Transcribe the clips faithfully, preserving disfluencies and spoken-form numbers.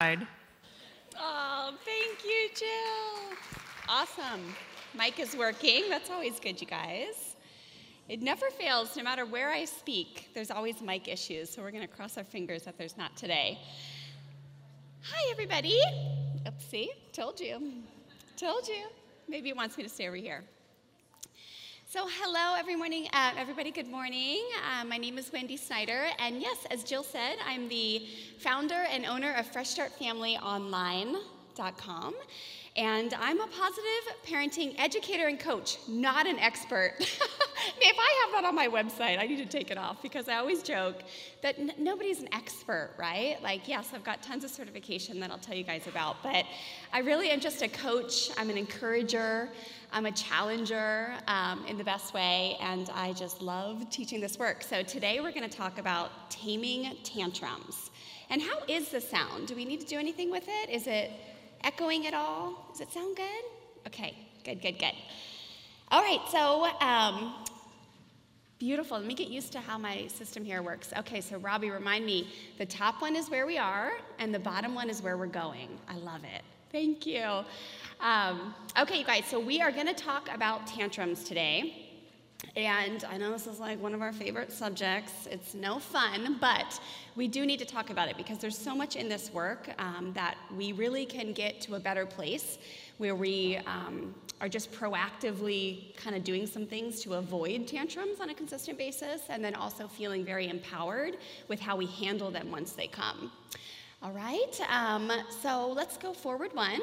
side. Oh, thank you, Jill. Awesome. Mic is working. That's always good, you guys. It never fails, no matter where I speak, there's always mic issues, so we're going to cross our fingers that there's not today. Hi, everybody. Oopsie, told you. Told you. Maybe it wants me to stay over here. So hello, every morning, uh, everybody, good morning. Uh, my name is Wendy Snyder, and yes, as Jill said, I'm the founder and owner of fresh start family online dot com, and I'm a positive parenting educator and coach, not an expert. If I have that on my website, I need to take it off, because I always joke that n- nobody's an expert, right? Like, yes, I've got tons of certification that I'll tell you guys about, but I really am just a coach. I'm an encourager. I'm a challenger um, in the best way, and I just love teaching this work. So today we're going to talk about taming tantrums. And how is the sound? Do we need to do anything with it? Is it echoing at all? Does it sound good? Okay, good, good, good. All right, so um, beautiful. Let me get used to how my system here works. Okay, so Robbie, remind me, the top one is where we are, and the bottom one is where we're going. I love it. Thank you. Um, okay, you guys, so we are going to talk about tantrums today. And I know this is like one of our favorite subjects. It's no fun, but we do need to talk about it because there's so much in this work um, that we really can get to a better place where we um, are just proactively kind of doing some things to avoid tantrums on a consistent basis, and then also feeling very empowered with how we handle them once they come. All right, um, so let's go forward one.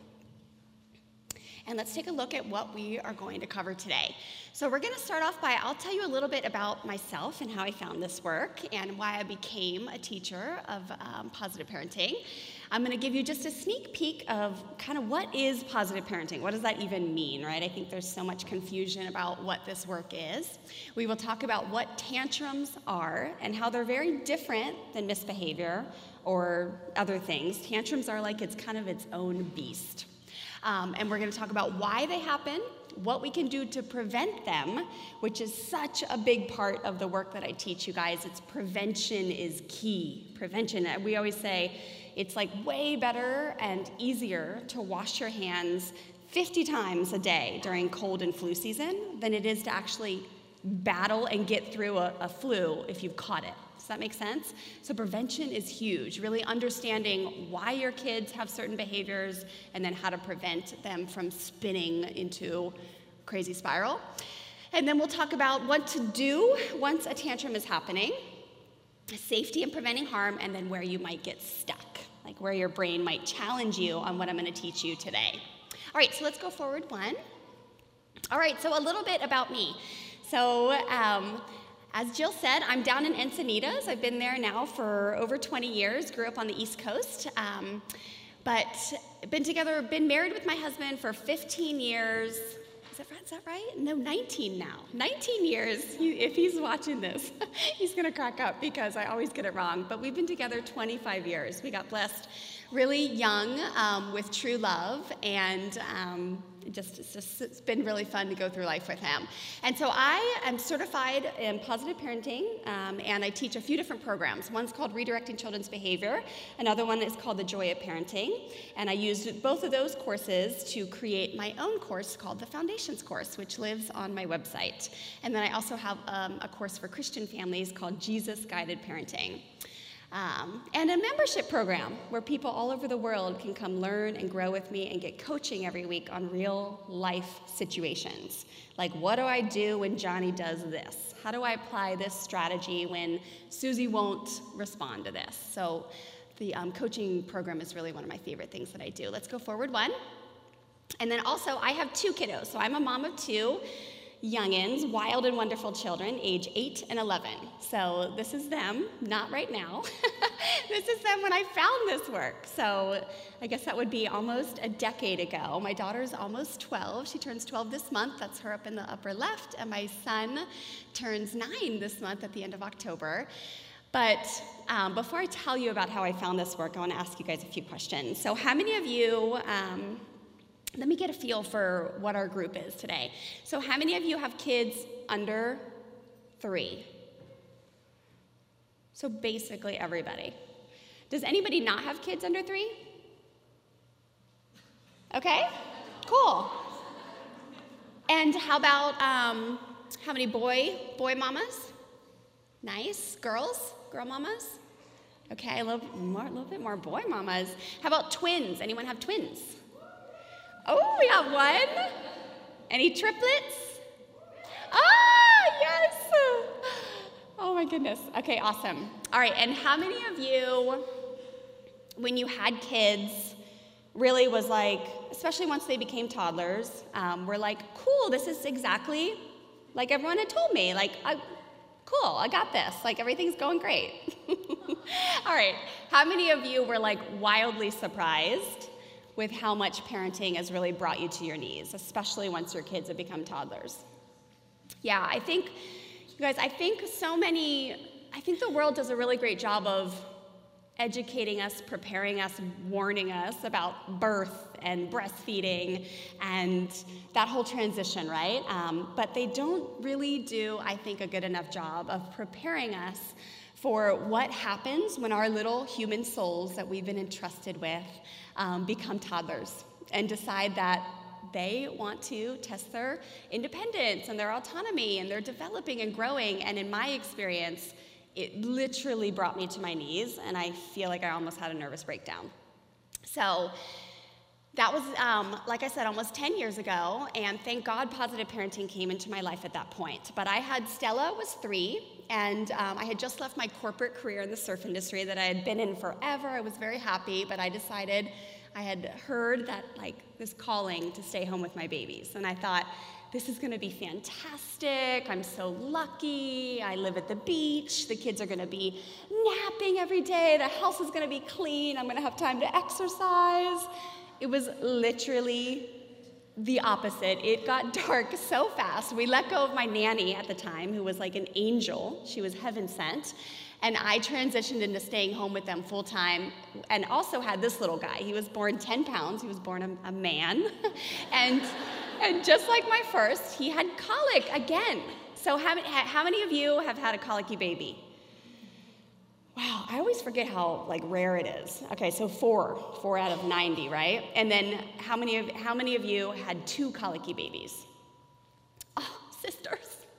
And let's take a look at what we are going to cover today. So we're going to start off by, I'll tell you a little bit about myself and how I found this work and why I became a teacher of um, positive parenting. I'm going to give you just a sneak peek of kind of what is positive parenting. What does that even mean, right? I think there's so much confusion about what this work is. We will talk about what tantrums are and how they're very different than misbehavior or other things. Tantrums are like it's kind of its own beast. Um, and we're going to talk about why they happen, what we can do to prevent them, which is such a big part of the work that I teach you guys. It's prevention is key. Prevention, we always say, it's like way better and easier to wash your hands fifty times a day during cold and flu season than it is to actually battle and get through a, a flu if you've caught it. Does that make sense? So prevention is huge, really understanding why your kids have certain behaviors and then how to prevent them from spinning into a crazy spiral. And then we'll talk about what to do once a tantrum is happening, safety and preventing harm, and then where you might get stuck, like where your brain might challenge you on what I'm going to teach you today. All right, so let's go forward one. All right, so a little bit about me. So, um, as Jill said, I'm down in Encinitas. I've been there now for over twenty years, grew up on the East Coast, um, but been together, been married with my husband for fifteen years. Is that, is that right? No, nineteen now. nineteen years. He, if he's watching this, he's going to crack up because I always get it wrong. But we've been together twenty-five years. We got blessed really young um, with true love, and um, just, it's just it's been really fun to go through life with him. And so I am certified in positive parenting, um, and I teach a few different programs. One's called Redirecting Children's Behavior. Another one is called The Joy of Parenting. And I used both of those courses to create my own course called the Foundations course, which lives on my website. And then I also have um, a course for Christian families called Jesus Guided Parenting. Um, and a membership program where people all over the world can come learn and grow with me and get coaching every week on real life situations. Like, what do I do when Johnny does this? How do I apply this strategy when Susie won't respond to this? So the um, coaching program is really one of my favorite things that I do. Let's go forward one. And then also, I have two kiddos. So I'm a mom of two youngins, wild and wonderful children, age eight and eleven. So this is them, not right now. This is them when I found this work. So I guess that would be almost a decade ago. My daughter's almost twelve. She turns twelve this month. That's her up in the upper left. And my son turns nine this month at the end of October. But um, before I tell you about how I found this work, I want to ask you guys a few questions. So how many of you, um, let me get a feel for what our group is today. So how many of you have kids under three? So basically everybody. Does anybody not have kids under three? Okay, cool. And how about, um, how many boy, boy mamas? Nice. Girls, girl mamas? Okay, a little more, a little bit more boy mamas. How about twins? Anyone have twins? Oh, we got one. Any triplets? Ah, yes. Oh my goodness. Okay, awesome. All right, and how many of you, when you had kids, really was like, especially once they became toddlers, um, were like, cool, this is exactly like everyone had told me. Like, I, cool, I got this. Like, everything's going great. All right, how many of you were like wildly surprised with how much parenting has really brought you to your knees, especially once your kids have become toddlers? Yeah, I think, you guys, I think so many, I think the world does a really great job of educating us, preparing us, warning us about birth and breastfeeding and that whole transition, right? Um, but they don't really do, I think, a good enough job of preparing us for what happens when our little human souls that we've been entrusted with um, become toddlers and decide that they want to test their independence and their autonomy, and they're developing and growing. And in my experience, it literally brought me to my knees, and I feel like I almost had a nervous breakdown. So that was, um, like I said, almost ten years ago, and thank God Positive Parenting came into my life at that point. But I had, Stella was three, and um, I had just left my corporate career in the surf industry that I had been in forever. I was very happy, but I decided, I had heard that, like, this calling to stay home with my babies, and I thought, this is gonna be fantastic. I'm so lucky. I live at the beach. The kids are gonna be napping every day. The house is gonna be clean. I'm gonna have time to exercise. It was literally the opposite. It got dark so fast. We let go of my nanny at the time, who was like an angel. She was heaven sent. And I transitioned into staying home with them full time, and also had this little guy. He was born ten pounds. He was born a, a man. and, and just like my first, he had colic again. So how, how many of you have had a colicky baby? Wow, I always forget how like rare it is. Okay, so four, four out of ninety, right? And then how many of, how many of you had two colicky babies? Oh, sisters.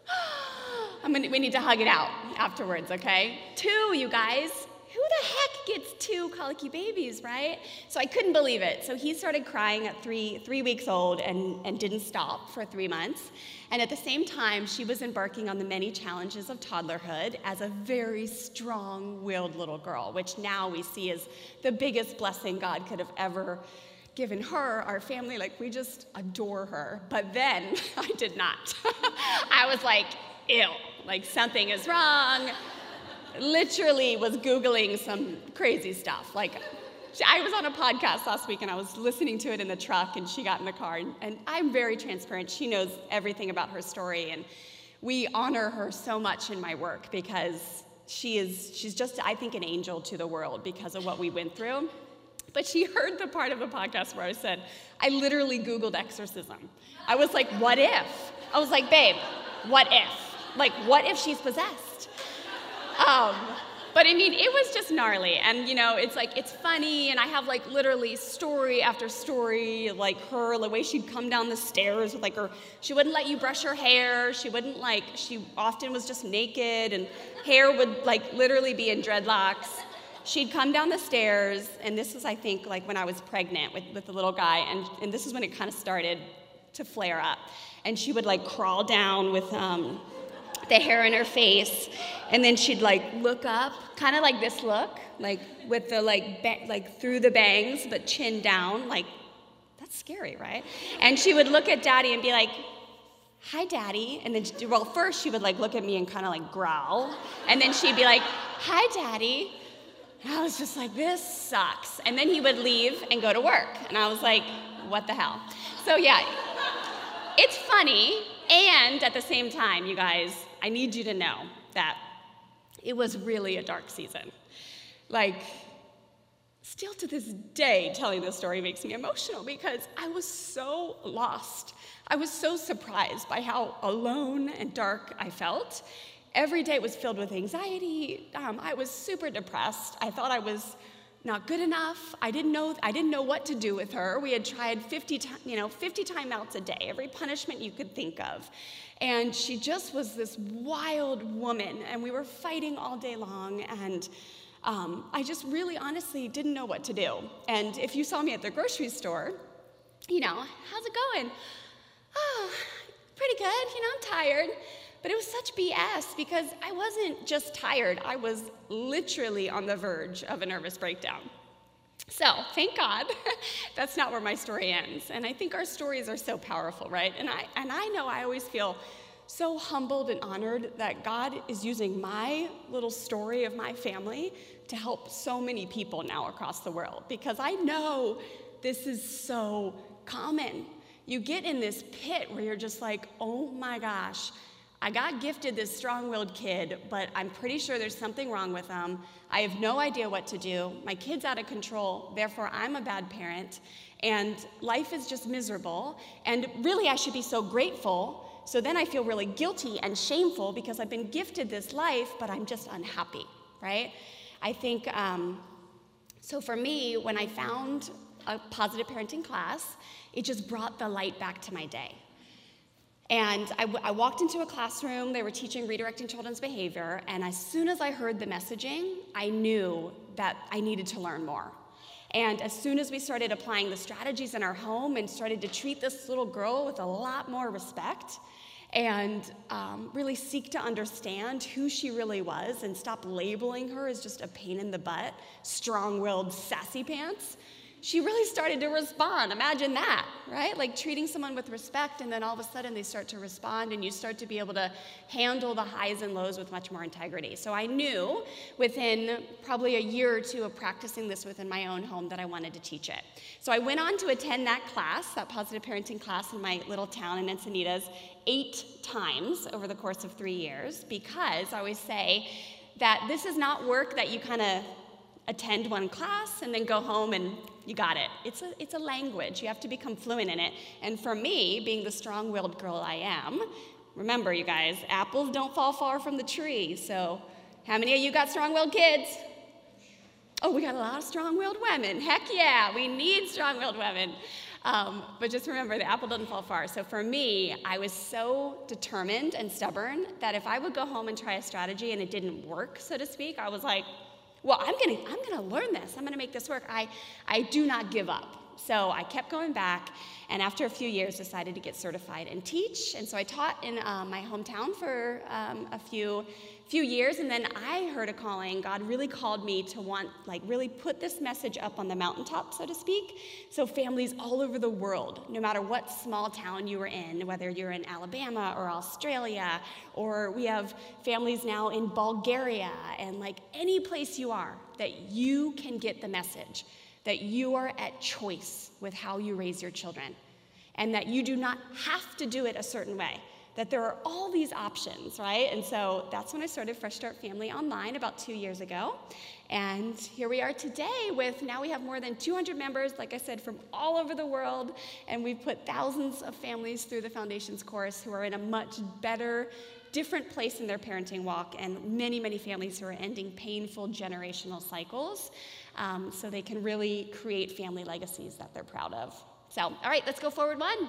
I'm gonna, we need to hug it out afterwards, okay? Two, you guys. Who the heck gets two colicky babies, right? So I couldn't believe it. So he started crying at three, three weeks old and, and didn't stop for three months. And at the same time, she was embarking on the many challenges of toddlerhood as a very strong-willed little girl, which now we see as the biggest blessing God could have ever given her, our family. Like, we just adore her. But then I did not. I was like, ew, like something is wrong. Literally was Googling some crazy stuff. Like, I was on a podcast last week and I was listening to it in the truck, and she got in the car, and, and I'm very transparent. She knows everything about her story, and we honor her so much in my work because she is, she's just, I think, an angel to the world because of what we went through. But she heard the part of the podcast where I said, I literally Googled exorcism. I was like, what if? I was like, babe, what if? Like, what if she's possessed? Um, but I mean, it was just gnarly. And, you know, it's like, it's funny. And I have like literally story after story, like her, the way she'd come down the stairs with like her, she wouldn't let you brush her hair. She wouldn't like, she often was just naked, and hair would like literally be in dreadlocks. She'd come down the stairs, and this was, I think, like when I was pregnant with, with the little guy, and, and this is when it kind of started to flare up. And she would like crawl down with, um, the hair in her face, and then she'd like look up, kind of like this look, like with the like ba- like through the bangs, but chin down, like that's scary, right? And she would look at Daddy and be like, "Hi, Daddy," and then she, well, first she would like look at me and kind of like growl, and then she'd be like, "Hi, Daddy." And I was just like, this sucks. And then he would leave and go to work, and I was like, what the hell? So yeah, it's funny. And at the same time, you guys, I need you to know that it was really a dark season. Like, still to this day, telling this story makes me emotional because I was so lost. I was so surprised by how alone and dark I felt. Every day was filled with anxiety. Um, I was super depressed. I thought I was not good enough. I didn't know, I didn't know what to do with her. We had tried fifty, you know, fifty timeouts a day, every punishment you could think of. And she just was this wild woman, and we were fighting all day long, and um, I just really honestly didn't know what to do. And if you saw me at the grocery store, you know, how's it going? Oh, pretty good, you know, I'm tired. But it was such B S because I wasn't just tired, I was literally on the verge of a nervous breakdown. So, thank God, that's not where my story ends. And I think our stories are so powerful, right? And I, and I know I always feel so humbled and honored that God is using my little story of my family to help so many people now across the world, because I know this is so common. You get in this pit where you're just like, oh my gosh, I got gifted this strong-willed kid, but I'm pretty sure there's something wrong with them. I have no idea what to do. My kid's out of control, therefore I'm a bad parent, and life is just miserable, and really I should be so grateful, so then I feel really guilty and shameful because I've been gifted this life, but I'm just unhappy, right? I think, um, so for me, when I found a positive parenting class, it just brought the light back to my day. And I, w- I walked into a classroom, they were teaching redirecting children's behavior, and as soon as I heard the messaging, I knew that I needed to learn more. And as soon as we started applying the strategies in our home and started to treat this little girl with a lot more respect and um, really seek to understand who she really was and stop labeling her as just a pain in the butt, strong-willed sassy pants, she really started to respond. Imagine that, right? Like treating someone with respect, and then all of a sudden they start to respond, and you start to be able to handle the highs and lows with much more integrity. So I knew within probably a year or two of practicing this within my own home that I wanted to teach it. So I went on to attend that class, that positive parenting class in my little town in Encinitas, eight times over the course of three years, because I always say that this is not work that you kind of attend one class and then go home and you got it. It's a, it's a language. You have to become fluent in it. And for me, being the strong-willed girl I am, remember, you guys, apples don't fall far from the tree. So how many of you got strong-willed kids? Oh, we got a lot of strong-willed women. Heck yeah, we need strong-willed women. Um, but just remember, the apple doesn't fall far. So for me, I was so determined and stubborn that if I would go home and try a strategy and it didn't work, so to speak, I was like, well, I'm gonna, I'm gonna learn this. I'm gonna make this work. I, I do not give up. So I kept going back, and after a few years, decided to get certified and teach. And so I taught in uh, my hometown for um, a few, few years, and then I heard a calling. God really called me to want, like, really put this message up on the mountaintop, so to speak. So families all over the world, no matter what small town you were in, whether you're in Alabama or Australia, or we have families now in Bulgaria, and like any place you are, that you can get the message that you are at choice with how you raise your children, and that you do not have to do it a certain way, that there are all these options, right? And so that's when I started Fresh Start Family Online about two years ago. And here we are today with, now we have more than two hundred members, like I said, from all over the world, and we've put thousands of families through the Foundations course who are in a much better, different place in their parenting walk, and many, many families who are ending painful generational cycles, um, so they can really create family legacies that they're proud of. So, all right, let's go forward one.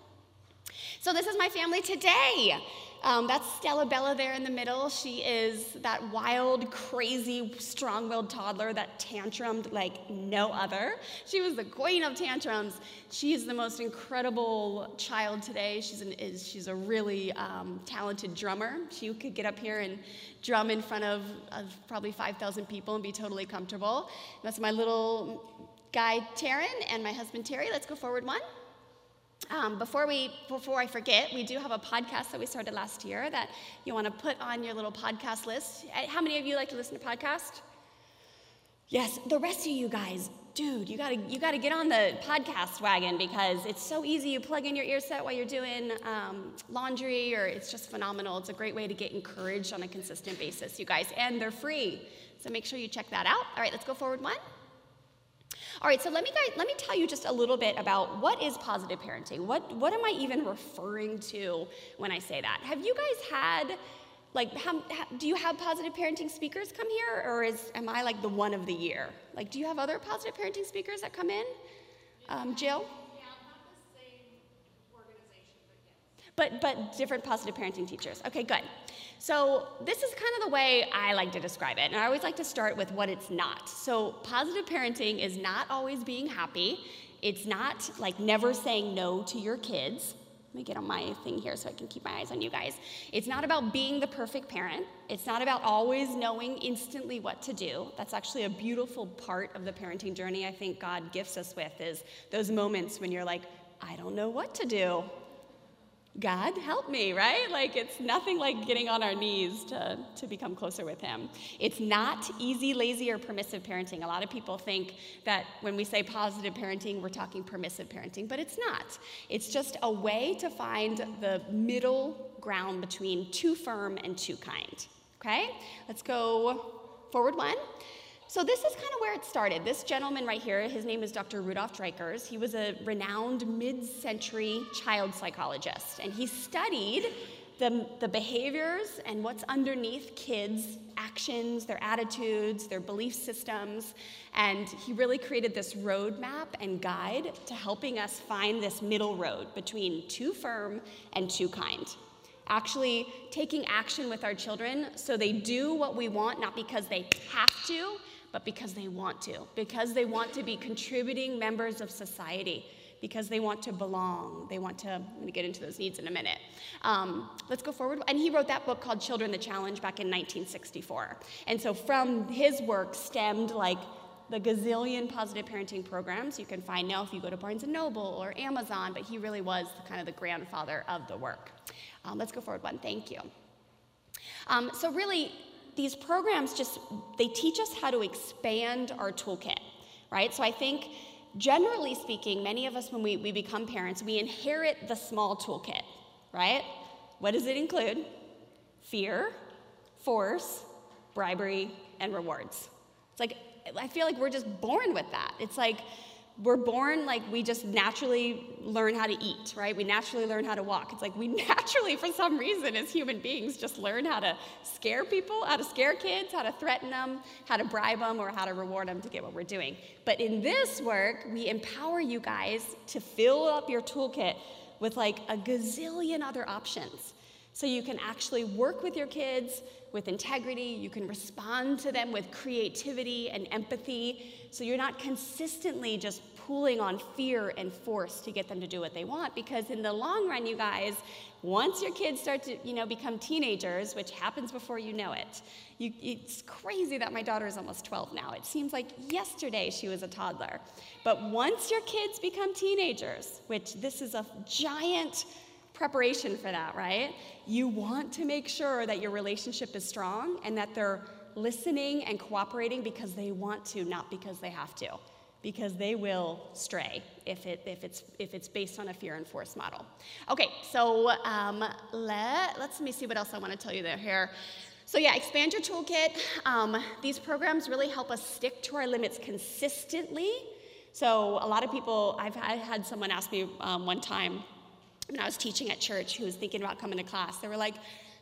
So this is my family today. Um, that's Stella Bella there in the middle. She is that wild, crazy, strong-willed toddler that tantrumed like no other. She was the queen of tantrums. She is the most incredible child today. She's, an, is, she's a really um, talented drummer. She could get up here and drum in front of, of probably five thousand people and be totally comfortable. That's my little guy, Taryn, and my husband, Terry. Let's go forward one. Um, before we, before I forget, we do have a podcast that we started last year that you want to put on your little podcast list. How many of you like to listen to podcasts? Yes, the rest of you guys, dude, you gotta, you gotta get on the podcast wagon, because it's so easy. You plug in your ear set while you're doing um, laundry, or it's just phenomenal. It's a great way to get encouraged on a consistent basis, you guys, and they're free. So make sure you check that out. All right, let's go forward one. All right, so let me guys, let me tell you just a little bit about what is positive parenting. What, what am I even referring to when I say that? Have you guys had Like, how, how, do you have positive parenting speakers come here, or is am I like the one of the year? Like, do you have other positive parenting speakers that come in? Um, Jill? Yeah, not the same organization, but yes. But, but different positive parenting teachers. Okay, good. So this is kind of the way I like to describe it, and I always like to start with what it's not. So positive parenting is not always being happy. It's not like never saying no to your kids. Let me get on my thing here so I can keep my eyes on you guys. It's not about being the perfect parent. It's not about always knowing instantly what to do. That's actually a beautiful part of the parenting journey I think God gifts us with, is those moments when you're like, I don't know what to do. God, help me, right? Like, it's nothing like getting on our knees to, to become closer with him. It's not easy, lazy, or permissive parenting. A lot of people think that when we say positive parenting, we're talking permissive parenting, but it's not. It's just a way to find the middle ground between too firm and too kind, okay? Let's go forward one. So this is kind of where it started. This gentleman right here, his name is Doctor Rudolf Dreikurs. He was a renowned mid-century child psychologist, and he studied the, the behaviors and what's underneath kids' actions, their attitudes, their belief systems, and he really created this roadmap and guide to helping us find this middle road between too firm and too kind. Actually taking action with our children so they do what we want, not because they have to, but because they want to, because they want to be contributing members of society, because they want to belong. They want to, I'm going to get into those needs in a minute. Um, let's go forward. And he wrote that book called Children the Challenge back in nineteen sixty-four. And so from his work stemmed like the gazillion positive parenting programs you can find now if you go to Barnes and Noble or Amazon, but he really was the, kind of the grandfather of the work. Um, let's go forward one, thank you. Um, so really, these programs just, they teach us how to expand our toolkit, right? So I think, generally speaking, many of us, when we, we become parents, we inherit the small toolkit, right? What does it include? Fear, force, bribery, and rewards. It's like, I feel like we're just born with that. It's like, we're born like we just naturally learn how to eat, right? We naturally learn how to walk. It's like we naturally, for some reason, as human beings, just learn how to scare people, how to scare kids, how to threaten them, how to bribe them, or how to reward them to get what we're doing. But in this work, we empower you guys to fill up your toolkit with like a gazillion other options. So you can actually work with your kids with integrity. You can respond to them with creativity and empathy. So you're not consistently just pulling on fear and force to get them to do what they want. Because in the long run, you guys, once your kids start to, you know, become teenagers, which happens before you know it, you, it's crazy that my daughter is almost twelve now. It seems like yesterday she was a toddler. But once your kids become teenagers, which this is a giant preparation for that, right? You want to make sure that your relationship is strong and that they're listening and cooperating because they want to, not because they have to, because they will stray if it if it's if it's based on a fear and force model. Okay, so um, let let's let me see what else I want to tell you there here. So yeah, expand your toolkit. Um, these programs really help us stick to our limits consistently. So a lot of people, I've I had someone ask me um, one time, when I was teaching at church, who was thinking about coming to class, they were like,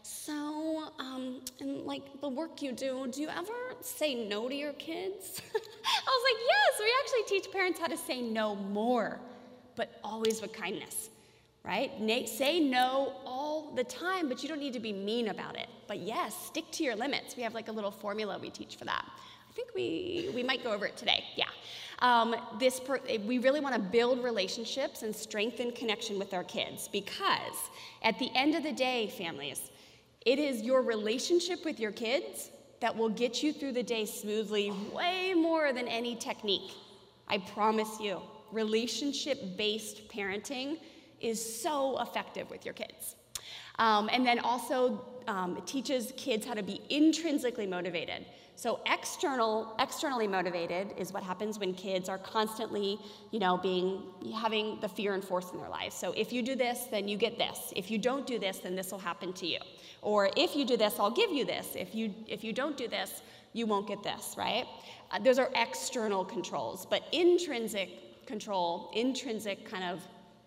so, um, in like the work you do, do you ever say no to your kids? I was like, yes, we actually teach parents how to say no more, but always with kindness, right? Say no all the time, but you don't need to be mean about it. But yes, stick to your limits. We have like a little formula we teach for that. I think we, we might go over it today, yeah. Um, this per, we really want to build relationships and strengthen connection with our kids, because at the end of the day, families, it is your relationship with your kids that will get you through the day smoothly way more than any technique. I promise you, relationship-based parenting is so effective with your kids. Um, and then also um, it teaches kids how to be intrinsically motivated. So external, externally motivated is what happens when kids are constantly, you know, being, having the fear and force in their lives. So if you do this, then you get this. If you don't do this, then this will happen to you. Or if you do this, I'll give you this. If you, if you don't do this, you won't get this, right? Uh, those are external controls. But intrinsic control, intrinsic kind of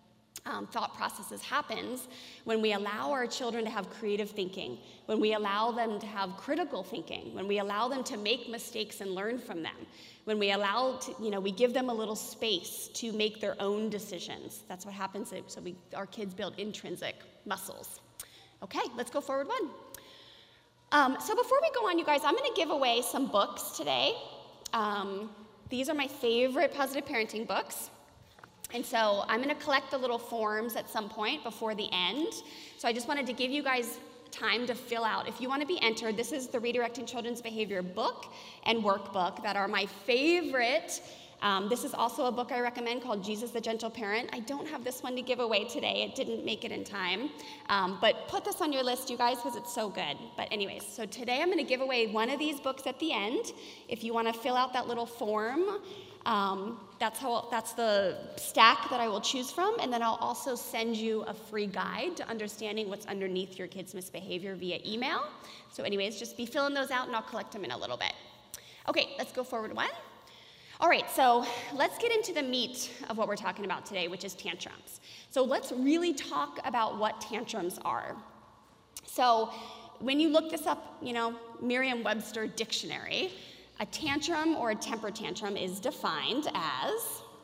Um, thought processes happens when we allow our children to have creative thinking, when we allow them to have critical thinking, when we allow them to make mistakes and learn from them, when we allow, to, you know, we give them a little space to make their own decisions. That's what happens. So we, our kids build intrinsic muscles. Okay, let's go forward one. Um, so before we go on, you guys, I'm going to give away some books today. Um, these are my favorite positive parenting books. And so I'm going to collect the little forms at some point before the end. So I just wanted to give you guys time to fill out. If you want to be entered, this is the Redirecting Children's Behavior book and workbook that are my favorite. Um, this is also a book I recommend called Jesus the Gentle Parent. I don't have this one to give away today. It didn't make it in time. Um, but put this on your list, you guys, because it's so good. But anyways, so today I'm going to give away one of these books at the end. If you want to fill out that little form, Um, that's how, that's the stack that I will choose from, and then I'll also send you a free guide to understanding what's underneath your kids' misbehavior via email. So anyways, just be filling those out and I'll collect them in a little bit. Okay, let's go forward one. All right, so let's get into the meat of what we're talking about today, which is tantrums. So let's really talk about what tantrums are. So when you look this up, you know, Merriam-Webster dictionary, a tantrum or a temper tantrum is defined as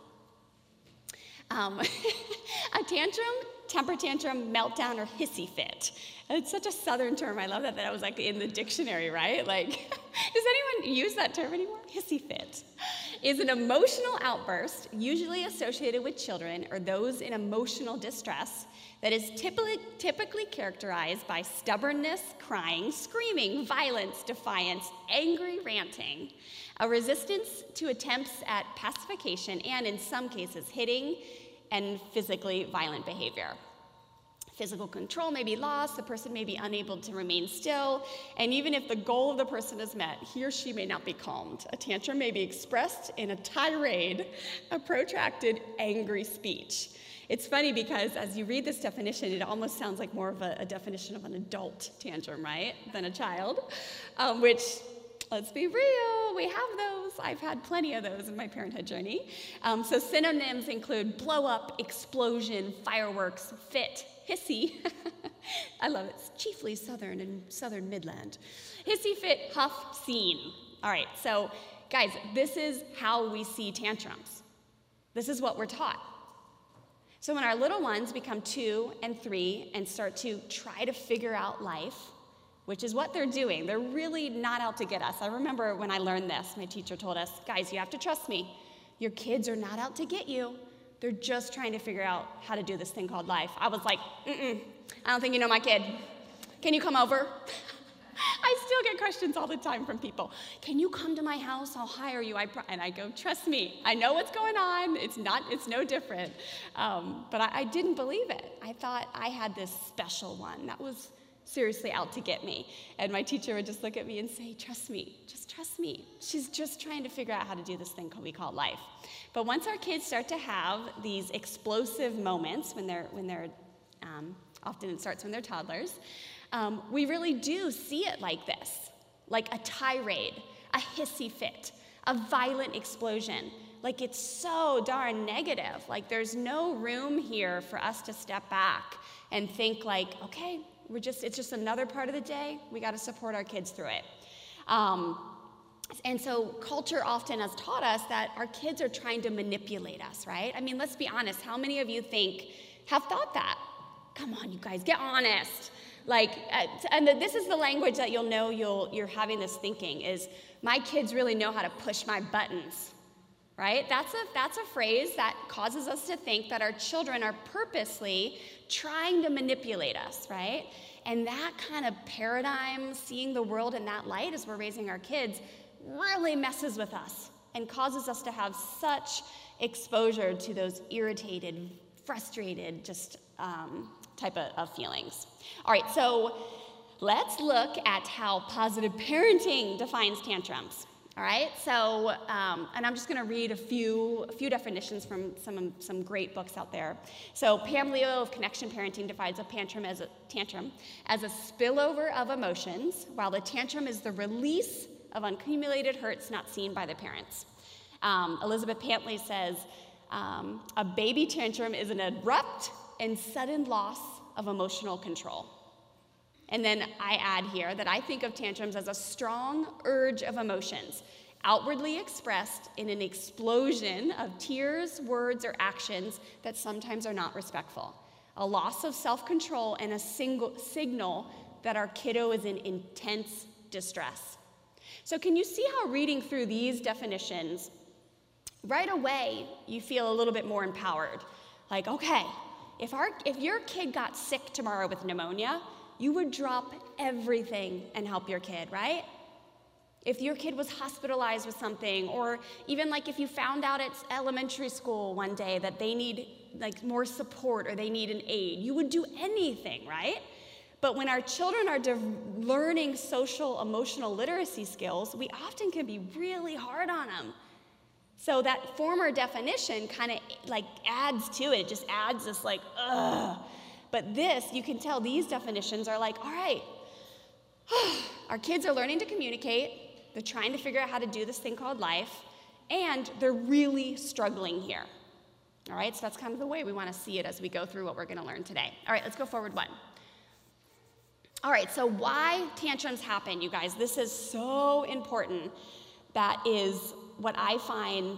um, a tantrum, temper tantrum, meltdown, or hissy fit. And it's such a Southern term. I love that that was like in the dictionary, right? Like, does anyone use that term anymore? Hissy fit is an emotional outburst usually associated with children or those in emotional distress that is typically, typically characterized by stubbornness, crying, screaming, violence, defiance, angry ranting, a resistance to attempts at pacification, and in some cases, hitting and physically violent behavior. Physical control may be lost, the person may be unable to remain still, and even if the goal of the person is met, he or she may not be calmed. A tantrum may be expressed in a tirade, a protracted, angry speech. It's funny because as you read this definition, it almost sounds like more of a, a definition of an adult tantrum, right, than a child, um, which, let's be real, we have those. I've had plenty of those in my parenthood journey. Um, so synonyms include blow up, explosion, fireworks, fit, hissy. I love it. It's chiefly Southern and Southern Midland. Hissy, fit, huff, scene. All right, so guys, this is how we see tantrums. This is what we're taught. So when our little ones become two and three and start to try to figure out life, which is what they're doing, they're really not out to get us. I remember when I learned this, my teacher told us, guys, you have to trust me. Your kids are not out to get you. They're just trying to figure out how to do this thing called life. I was like, mm-mm, I don't think you know my kid. Can you come over? I still get questions all the time from people. Can you come to my house? I'll hire you. I and I go, trust me. I know what's going on. It's not. It's no different. Um, but I, I didn't believe it. I thought I had this special one that was seriously out to get me. And my teacher would just look at me and say, trust me. Just trust me. She's just trying to figure out how to do this thing we call life. But once our kids start to have these explosive moments when they're when they're um, often it starts when they're toddlers. Um, we really do see it like this, like a tirade, a hissy fit, a violent explosion. Like it's so darn negative. Like there's no room here for us to step back and think like, okay, we're just, it's just another part of the day. We got to support our kids through it. Um, and so culture often has taught us that our kids are trying to manipulate us, right? I mean, let's be honest. How many of you think, have thought that? Come on, you guys, get honest. Like, and this is the language that you'll know you'll, you're having this thinking is, my kids really know how to push my buttons, right? That's a, that's a phrase that causes us to think that our children are purposely trying to manipulate us, right? And that kind of paradigm, seeing the world in that light as we're raising our kids, really messes with us and causes us to have such exposure to those irritated, frustrated, just um, type of, of feelings. All right, so let's look at how positive parenting defines tantrums. All right, so, um, and I'm just going to read a few, a few definitions from some, some great books out there. So Pam Leo of Connection Parenting defines a tantrum as a tantrum as a spillover of emotions, while the tantrum is the release of accumulated hurts not seen by the parents. Um, Elizabeth Pantley says, um, a baby tantrum is an abrupt and sudden loss of emotional control. And then I add here that I think of tantrums as a strong urge of emotions, outwardly expressed in an explosion of tears, words, or actions that sometimes are not respectful. A loss of self-control and a single signal that our kiddo is in intense distress. So can you see how reading through these definitions, right away you feel a little bit more empowered? Like, okay, if, our, if your kid got sick tomorrow with pneumonia, you would drop everything and help your kid, right? If your kid was hospitalized with something, or even like if you found out at elementary school one day that they need like more support or they need an aid, you would do anything, right? But when our children are de- learning social emotional literacy skills, we often can be really hard on them. So that former definition kind of like adds to it. It just adds this like, ugh. But this, you can tell these definitions are like, all right, our kids are learning to communicate. They're trying to figure out how to do this thing called life, and they're really struggling here. All right, so that's kind of the way we want to see it as we go through what we're going to learn today. All right, let's go forward one. All right, so why tantrums happen, you guys? This is so important. That is what I find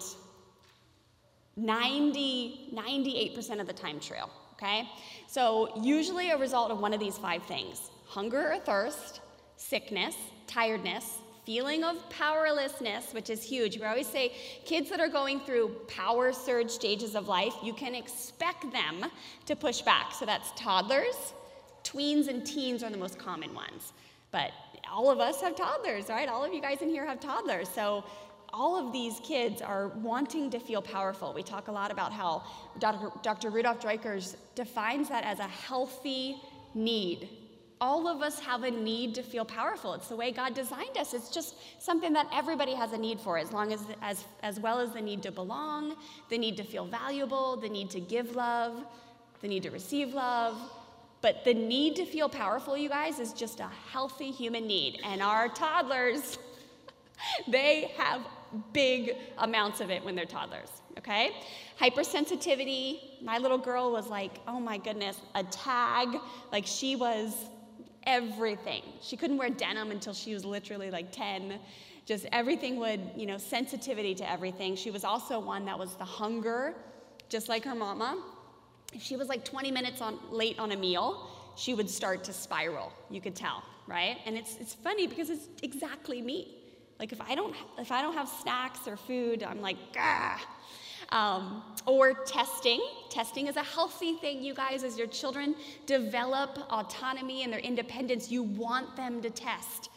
ninety, ninety-eight percent of the time true, okay? So usually a result of one of these five things: hunger or thirst, sickness, tiredness, feeling of powerlessness, which is huge. We always say kids that are going through power surge stages of life, you can expect them to push back. So that's toddlers, tweens, and teens are the most common ones. But all of us have toddlers, right? All of you guys in here have toddlers. So all of these kids are wanting to feel powerful. We talk a lot about how Doctor Doctor Rudolf Dreikurs defines that as a healthy need. All of us have a need to feel powerful. It's the way God designed us. It's just something that everybody has a need for, as long as, as, as well as the need to belong, the need to feel valuable, the need to give love, the need to receive love. But the need to feel powerful, you guys, is just a healthy human need. And our toddlers, they have big amounts of it when they're toddlers, okay? Hypersensitivity. My little girl was like, oh my goodness, a tag. Like she was everything. She couldn't wear denim until she was literally like ten. Just everything would, you know, sensitivity to everything. She was also one that was the hunger, just like her mama. If she was like twenty minutes on, late on a meal, she would start to spiral. You could tell, right? And it's it's funny because it's exactly me. Like if I don't if I don't have snacks or food, I'm like, ah. Um, or testing. Testing is a healthy thing, you guys. As your children develop autonomy and their independence, you want them to test.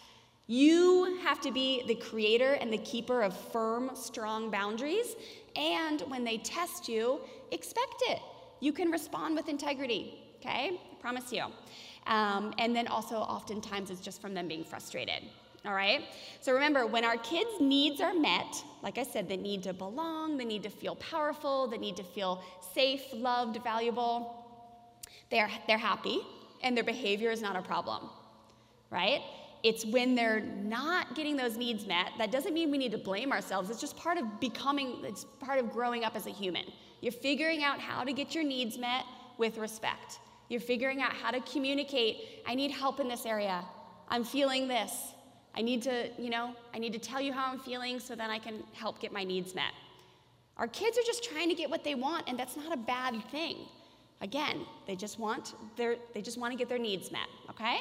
You have to be the creator and the keeper of firm, strong boundaries. And when they test you, expect it. You can respond with integrity, okay? I promise you. Um, and then also oftentimes it's just from them being frustrated. All right? So remember, when our kids' needs are met, like I said, the need to belong, the need to feel powerful, the need to feel safe, loved, valuable, they're, they're happy, and their behavior is not a problem, right? It's when they're not getting those needs met, that doesn't mean we need to blame ourselves. It's just part of becoming, it's part of growing up as a human. You're figuring out how to get your needs met with respect. You're figuring out how to communicate, I need help in this area. I'm feeling this. I need to, you know, I need to tell you how I'm feeling so then I can help get my needs met. Our kids are just trying to get what they want, and that's not a bad thing. Again, they just want their, they just want to get their needs met, okay?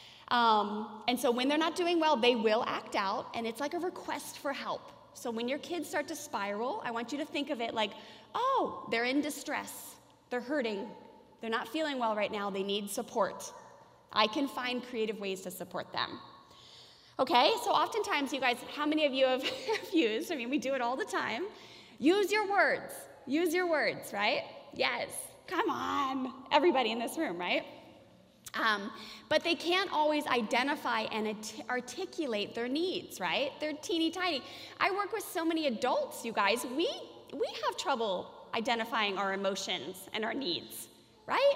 Um, and so when they're not doing well, they will act out, and it's like a request for help. So when your kids start to spiral, I want you to think of it like, oh, they're in distress. They're hurting. They're not feeling well right now. They need support. I can find creative ways to support them. Okay, so oftentimes, you guys, how many of you have used, I mean, we do it all the time, use your words. Use your words, right? Yes, come on, everybody in this room, right? Um, but they can't always identify and articulate their needs, right? They're teeny tiny. I work with so many adults, you guys. We, we have trouble identifying our emotions and our needs, right?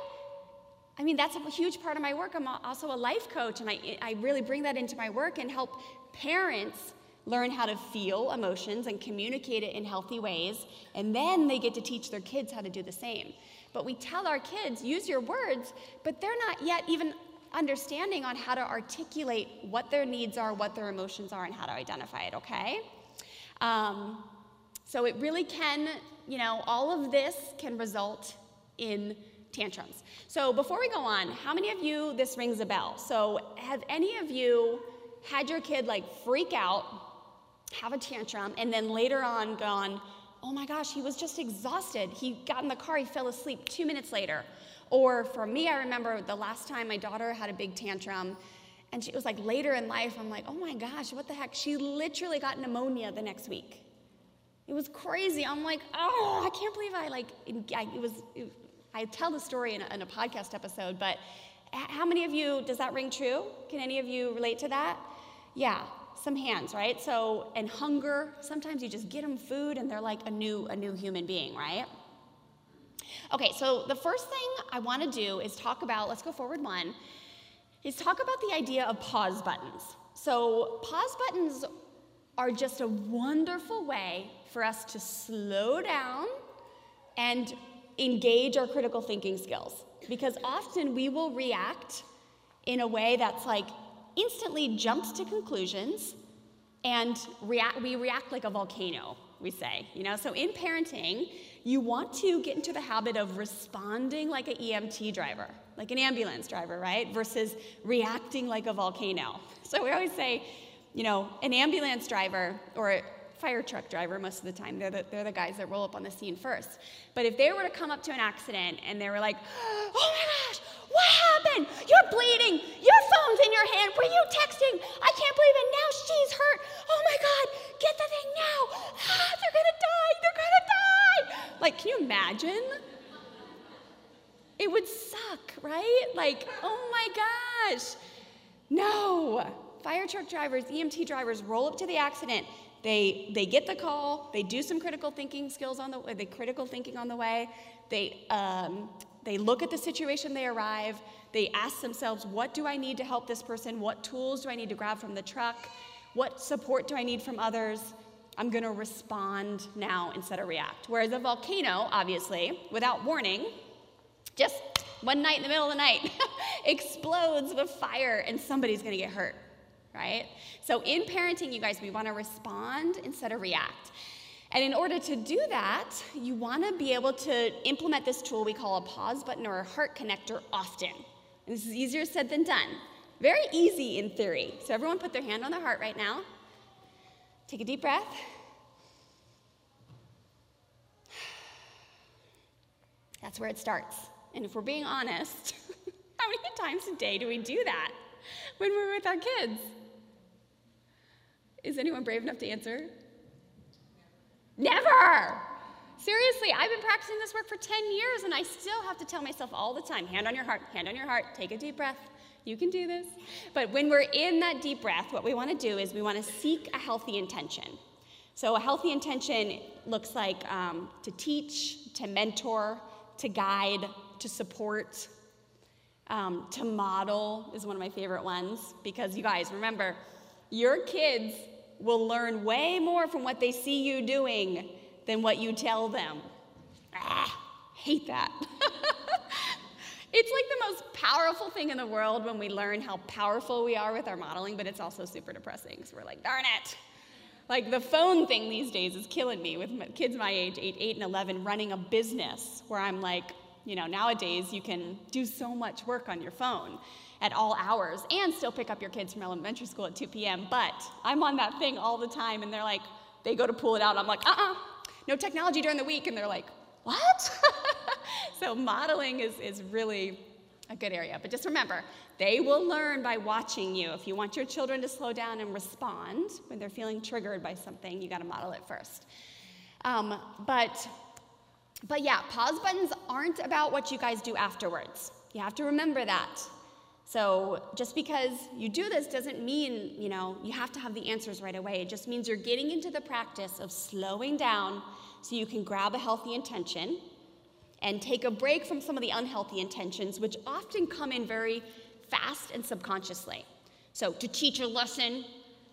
I mean, that's a huge part of my work. I'm also a life coach, and I, I really bring that into my work and help parents learn how to feel emotions and communicate it in healthy ways, and then they get to teach their kids how to do the same. But we tell our kids, use your words, but they're not yet even understanding on how to articulate what their needs are, what their emotions are, and how to identify it, okay? Um, so it really can, you know, all of this can result in tantrums. So before we go on, how many of you, this rings a bell? So have any of you had your kid like freak out, have a tantrum, and then later on gone, oh my gosh, he was just exhausted. He got in the car, he fell asleep two minutes later. Or for me, I remember the last time my daughter had a big tantrum, and she was like later in life, I'm like, oh my gosh, what the heck? She literally got pneumonia the next week. It was crazy. I'm like, oh, I can't believe I like, I, it was, it, I tell the story in a, in a podcast episode, but how many of you, does that ring true? Can any of you relate to that? Yeah, some hands, right? So, and hunger, sometimes you just get them food and they're like a new, a new human being, right? Okay, so the first thing I want to do is talk about, let's go forward one, is talk about the idea of pause buttons. So pause buttons are just a wonderful way for us to slow down and engage our critical thinking skills. Because often we will react in a way that's like instantly jumps to conclusions, and react, we react like a volcano, we say. You know, so in parenting, you want to get into the habit of responding like an E M T driver, like an ambulance driver, right? Versus reacting like a volcano. So we always say, you know, an ambulance driver or a fire truck driver, most of the time, they're the, they're the guys that roll up on the scene first. But if they were to come up to an accident and they were like, oh my gosh, what happened? You're bleeding. Your phone's in your hand. Were you texting? I can't believe it. Now she's hurt. Oh my God, get the thing now. Ah, they're gonna die. They're gonna die. Like, can you imagine? It would suck, right? Like, oh my gosh. No. Fire truck drivers, E M T drivers roll up to the accident. They they get the call. They do some critical thinking skills on the the critical thinking on the way. They um, they look at the situation. They arrive. They ask themselves, what do I need to help this person? What tools do I need to grab from the truck? What support do I need from others? I'm going to respond now instead of react. Whereas a volcano, obviously, without warning, just one night in the middle of the night, explodes with fire and somebody's going to get hurt, right? So in parenting, you guys, we want to respond instead of react. And in order to do that, you want to be able to implement this tool we call a pause button or a heart connector often. And this is easier said than done. Very easy in theory. So everyone put their hand on their heart right now. Take a deep breath. That's where it starts. And if we're being honest, how many times a day do we do that when we're with our kids? Is anyone brave enough to answer? Never! Seriously, I've been practicing this work for ten years, and I still have to tell myself all the time, hand on your heart, hand on your heart, take a deep breath. You can do this. But when we're in that deep breath, what we want to do is we want to seek a healthy intention. So a healthy intention looks like um, to teach, to mentor, to guide, to support, um, to model is one of my favorite ones, because you guys, remember, your kids will learn way more from what they see you doing than what you tell them. Ah, hate that. It's like the most powerful thing in the world when we learn how powerful we are with our modeling, but it's also super depressing. So we're like, darn it. Like the phone thing these days is killing me with kids my age, eight, eight and eleven, running a business where I'm like, you know, nowadays you can do so much work on your phone at all hours and still pick up your kids from elementary school at two p.m. But I'm on that thing all the time, and they're like, they go to pull it out. I'm like, uh-uh, no technology during the week. And they're like, what? So modeling is, is really a good area. But just remember, they will learn by watching you. If you want your children to slow down and respond when they're feeling triggered by something, you got to model it first. Um, but, but yeah, pause buttons aren't about what you guys do afterwards. You have to remember that. So just because you do this doesn't mean, you know, you have to have the answers right away. It just means you're getting into the practice of slowing down so you can grab a healthy intention and take a break from some of the unhealthy intentions, which often come in very fast and subconsciously. So to teach a lesson,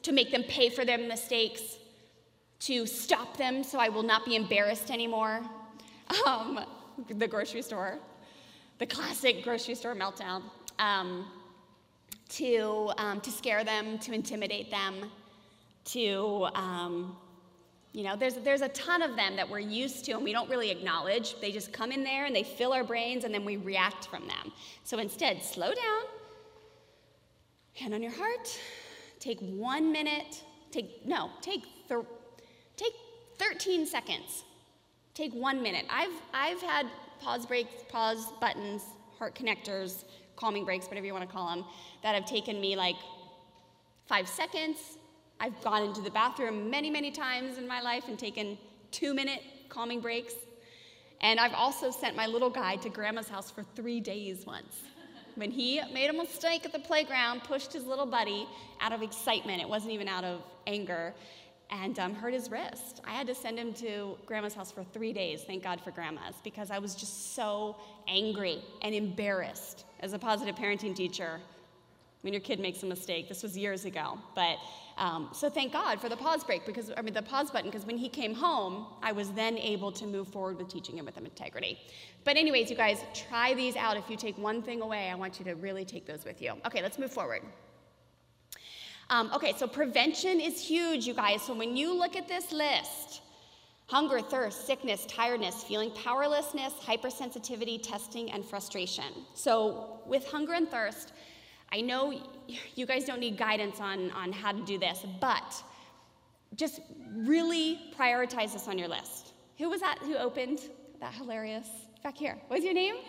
to make them pay for their mistakes, to stop them so I will not be embarrassed anymore. Um, the grocery store, the classic grocery store meltdown. Um, to, um, to scare them, to intimidate them, to, um, you know, there's, there's a ton of them that we're used to and we don't really acknowledge. They just come in there and they fill our brains and then we react from them. So instead, slow down, hand on your heart, take one minute, take, no, take, thir- take thirteen seconds. Take one minute. I've, I've had pause breaks, pause buttons, heart connectors, calming breaks, whatever you want to call them, that have taken me like five seconds. I've gone into the bathroom many, many times in my life and taken two-minute calming breaks. And I've also sent my little guy to Grandma's house for three days once. When he made a mistake at the playground, pushed his little buddy out of excitement, it wasn't even out of anger, and um, hurt his wrist. I had to send him to Grandma's house for three days, thank God for Grandma's, because I was just so angry and embarrassed as a positive parenting teacher when your kid makes a mistake. This was years ago, but um, so thank God for the pause break, because I mean the pause button, because when he came home, I was then able to move forward with teaching him with integrity. But anyways, you guys, try these out. If you take one thing away, I want you to really take those with you. Okay, let's move forward. Um, okay, so prevention is huge, you guys. So when you look at this list, hunger, thirst, sickness, tiredness, feeling powerlessness, hypersensitivity, testing, and frustration. So with hunger and thirst, I know you guys don't need guidance on, on how to do this, but just really prioritize this on your list. Who was that who opened? That hilarious. Back here. What's your name?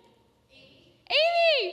Amy!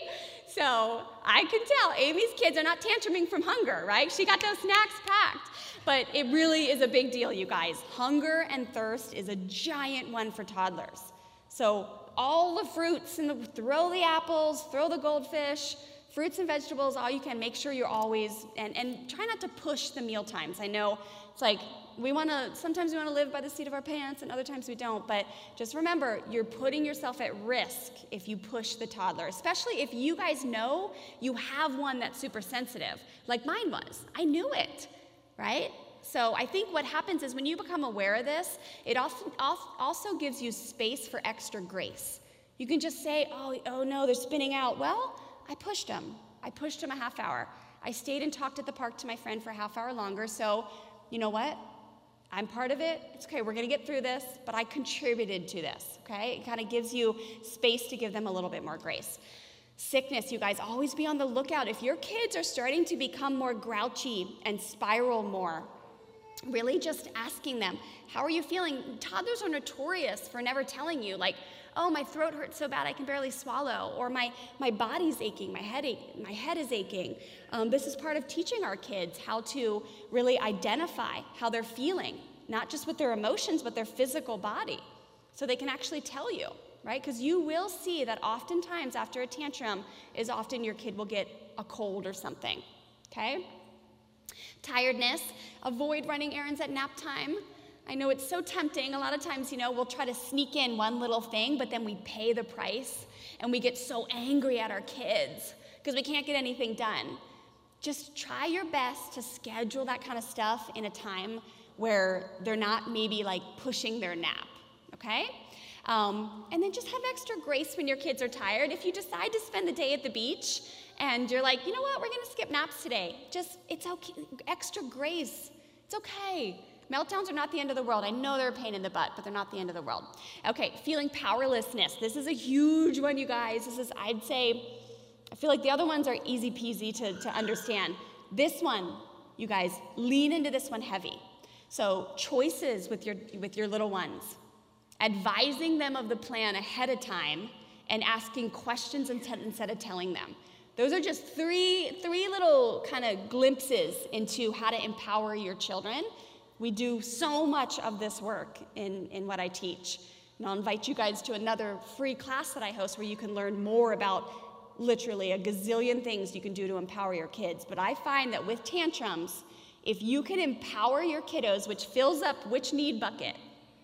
So I can tell Amy's kids are not tantruming from hunger, right? She got those snacks packed. But it really is a big deal, you guys. Hunger and thirst is a giant one for toddlers. So all the fruits, and the, throw the apples, throw the goldfish, fruits and vegetables, all you can. Make sure you're always, and, and try not to push the meal times. I know it's like, we want to, sometimes we want to live by the seat of our pants and other times we don't, but just remember, you're putting yourself at risk if you push the toddler, especially if you guys know you have one that's super sensitive, like mine was. I knew it, right? So I think what happens is when you become aware of this, it also, also gives you space for extra grace. You can just say, oh, oh no, they're spinning out. Well, I pushed them. I pushed them a half hour. I stayed and talked at the park to my friend for a half hour longer, so you know what? I'm part of it. It's okay, we're gonna get through this, but I contributed to this, okay? It kind of gives you space to give them a little bit more grace. Sickness, you guys, always be on the lookout. If your kids are starting to become more grouchy and spiral more, really just asking them, how are you feeling? Toddlers are notorious for never telling you, like, oh, my throat hurts so bad I can barely swallow, or my, my body's aching, my head, ache, my head is aching. Um, this is part of teaching our kids how to really identify how they're feeling, not just with their emotions, but their physical body, so they can actually tell you, right? Because you will see that oftentimes after a tantrum is often your kid will get a cold or something, okay? Tiredness, avoid running errands at nap time. I know it's so tempting. A lot of times, you know, we'll try to sneak in one little thing, but then we pay the price, and we get so angry at our kids because we can't get anything done. Just try your best to schedule that kind of stuff in a time where they're not maybe like pushing their nap, okay? Um, and then just have extra grace when your kids are tired. If you decide to spend the day at the beach and you're like, you know what, we're gonna skip naps today. Just, it's okay, extra grace. It's okay. Meltdowns are not the end of the world. I know they're a pain in the butt, but they're not the end of the world. Okay, feeling powerlessness. This is a huge one, you guys. This is, I'd say, I feel like the other ones are easy peasy to, to understand. This one, you guys, lean into this one heavy. So choices with your, with your little ones. Advising them of the plan ahead of time and asking questions instead of telling them. Those are just three, three little kind of glimpses into how to empower your children. We do so much of this work in, in what I teach. And I'll invite you guys to another free class that I host where you can learn more about literally a gazillion things you can do to empower your kids. But I find that with tantrums, if you can empower your kiddos, which fills up which need bucket?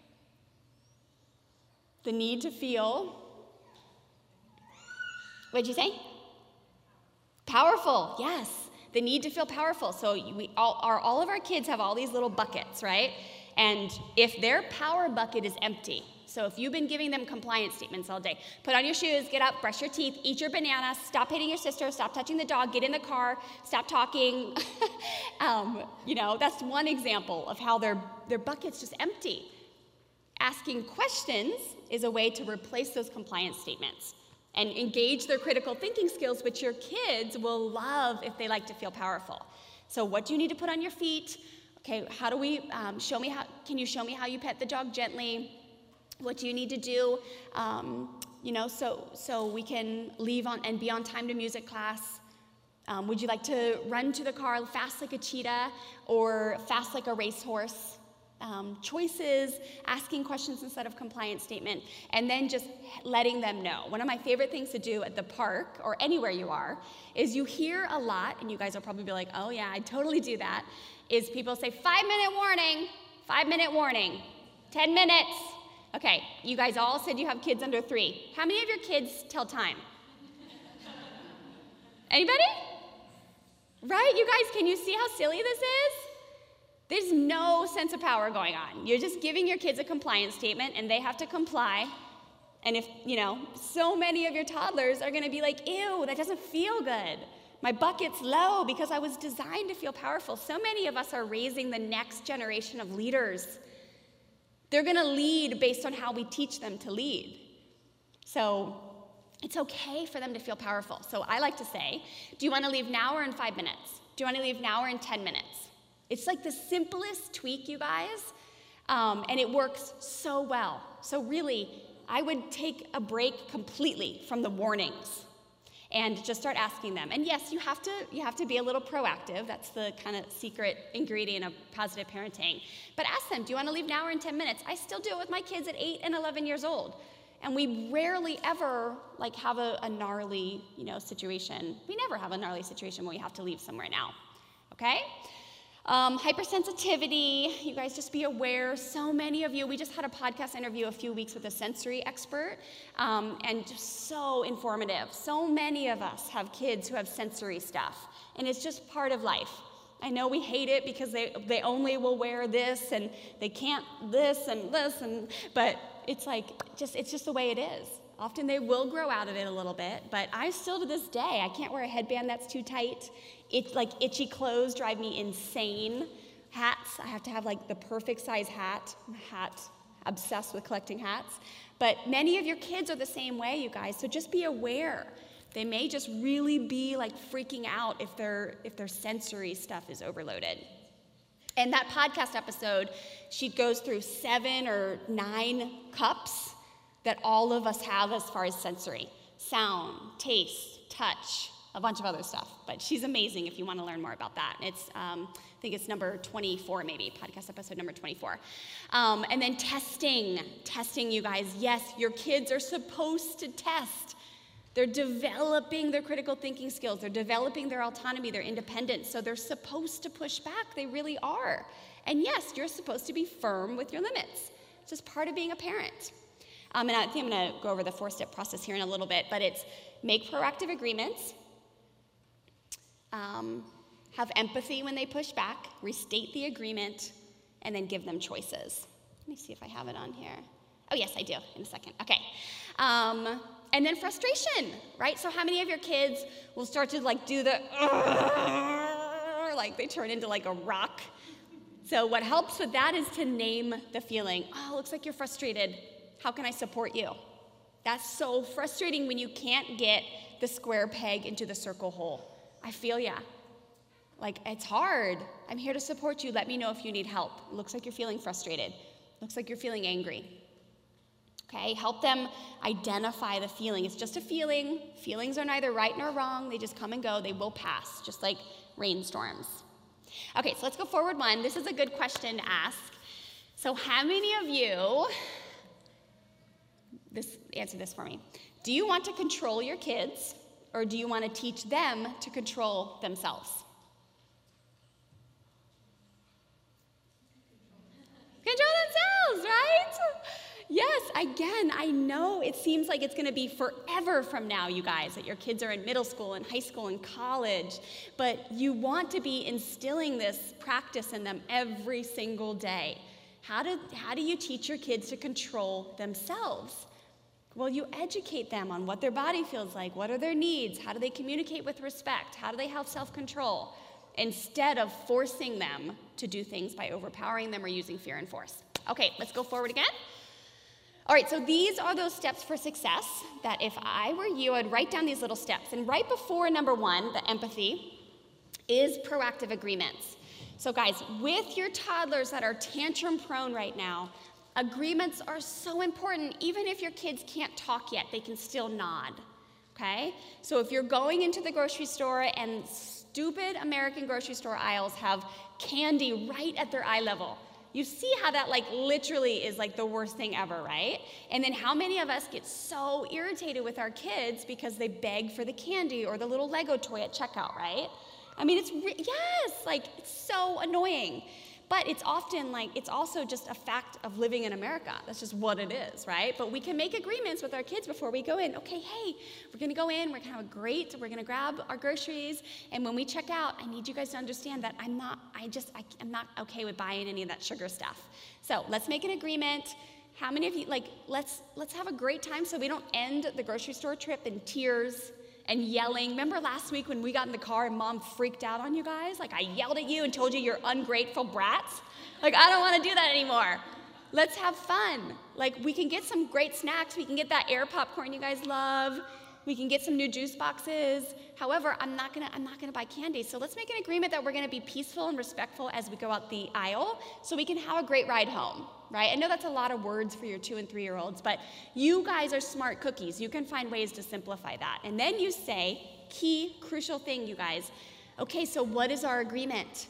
The need to feel, what'd you say? Powerful, yes. The need to feel powerful. So we all, our, all of our kids have all these little buckets, right? And if their power bucket is empty, so if you've been giving them compliance statements all day, put on your shoes, get up, brush your teeth, eat your banana, stop hitting your sister, stop touching the dog, get in the car, stop talking. um, you know, that's one example of how their, their bucket's just empty. Asking questions is a way to replace those compliance statements and engage their critical thinking skills, which your kids will love if they like to feel powerful. So what do you need to put on your feet? Okay, how do we, um, show me how, can you show me how you pet the dog gently? What do you need to do, um, you know, so, so we can leave on and be on time to music class? Um, would you like to run to the car fast like a cheetah or fast like a racehorse? Um, choices, asking questions instead of compliance statement, and then just letting them know. One of my favorite things to do at the park or anywhere you are is you hear a lot, and you guys will probably be like, oh yeah, I totally do that, is people say, five minute warning, five minute warning, ten minutes. Okay, you guys all said you have kids under three. How many of your kids tell time? Anybody? Right, you guys, can you see how silly this is? There's no sense of power going on. You're just giving your kids a compliance statement and they have to comply. And if, you know, so many of your toddlers are gonna be like, ew, that doesn't feel good. My bucket's low because I was designed to feel powerful. So many of us are raising the next generation of leaders. They're gonna lead based on how we teach them to lead. So it's okay for them to feel powerful. So I like to say, do you wanna leave now or in five minutes? Do you wanna leave now or in ten minutes? It's like the simplest tweak, you guys, um, and it works so well. So really, I would take a break completely from the warnings and just start asking them. And yes, you have to, you have to be a little proactive. That's the kind of secret ingredient of positive parenting. But ask them, do you want to leave now or in ten minutes? I still do it with my kids at eight and eleven years old. And we rarely ever like have a, a gnarly, you know, situation. We never have a gnarly situation where we have to leave somewhere now, okay? Um, hypersensitivity, you guys just be aware. So many of you, we just had a podcast interview a few weeks with a sensory expert, um, and just so informative. So many of us have kids who have sensory stuff, and it's just part of life. I know we hate it because they, they only will wear this, and they can't this and this, and but it's like, just it's just the way it is. Often they will grow out of it a little bit, but I still to this day, I can't wear a headband that's too tight. It's like itchy clothes drive me insane. Hats, I have to have like the perfect size hat. I'm a hat, obsessed with collecting hats. But many of your kids are the same way, you guys, so just be aware. They may just really be like freaking out if their, if their sensory stuff is overloaded. In that podcast episode, she goes through seven or nine cups that all of us have as far as sensory. Sound, taste, touch, a bunch of other stuff. But she's amazing if you want to learn more about that. It's, um, I think it's number twenty-four maybe, podcast episode number twenty-four. Um, and then testing, testing you guys. Yes, your kids are supposed to test. They're developing their critical thinking skills. They're developing their autonomy, their independence. So they're supposed to push back. They really are. And yes, you're supposed to be firm with your limits. It's just part of being a parent. Um, and I think I'm going to go over the four-step process here in a little bit, but it's make proactive agreements, um, have empathy when they push back, restate the agreement, and then give them choices. Let me see if I have it on here. Oh, yes, I do, in a second. Okay. Um, and then frustration, right? So how many of your kids will start to like do the, like they turn into like a rock? So what helps with that is to name the feeling. Oh, looks like you're frustrated. How can I support you? That's so frustrating when you can't get the square peg into the circle hole. I feel ya. Like, it's hard. I'm here to support you. Let me know if you need help. It looks like you're feeling frustrated. Looks like you're feeling angry. Okay, help them identify the feeling. It's just a feeling. Feelings are neither right nor wrong. They just come and go. They will pass, just like rainstorms. Okay, so let's go forward one. This is a good question to ask. So how many of you, this, answer this for me. Do you want to control your kids, or do you want to teach them to control themselves? Control themselves, right? Yes, again, I know it seems like it's going to be forever from now, you guys, that your kids are in middle school and high school and college, but you want to be instilling this practice in them every single day. How do, how do you teach your kids to control themselves? Well, you educate them on what their body feels like, what are their needs, how do they communicate with respect, how do they have self-control, instead of forcing them to do things by overpowering them or using fear and force. Okay, let's go forward again. All right, so these are those steps for success that if I were you, I'd write down these little steps. And right before number one, the empathy, is proactive agreements. So guys, with your toddlers that are tantrum prone right now, agreements are so important. Even if your kids can't talk yet, they can still nod, okay? So if you're going into the grocery store and stupid American grocery store aisles have candy right at their eye level, you see how that like literally is like the worst thing ever, right? And then how many of us get so irritated with our kids because they beg for the candy or the little Lego toy at checkout, right? I mean, it's, re- yes, like it's so annoying. But it's often like, it's also just a fact of living in America. That's just what it is, right? But we can make agreements with our kids before we go in. Okay, hey, we're gonna go in, we're gonna have a great, we're gonna grab our groceries, and when we check out, I need you guys to understand that I'm not, I just, I, I'm not okay with buying any of that sugar stuff. So let's make an agreement. How many of you, like, let's, let's have a great time so we don't end the grocery store trip in tears and yelling. Remember last week when we got in the car and Mom freaked out on you guys? Like, I yelled at you and told you you're ungrateful brats? Like, I don't want to do that anymore. Let's have fun. Like, we can get some great snacks. We can get that air popcorn you guys love. We can get some new juice boxes. However, I'm not gonna, I'm not gonna buy candy. So let's make an agreement that we're gonna be peaceful and respectful as we go out the aisle so we can have a great ride home, right? I know that's a lot of words for your two and three-year-olds, but you guys are smart cookies. You can find ways to simplify that. And then you say, key, crucial thing, you guys. Okay, so what is our agreement?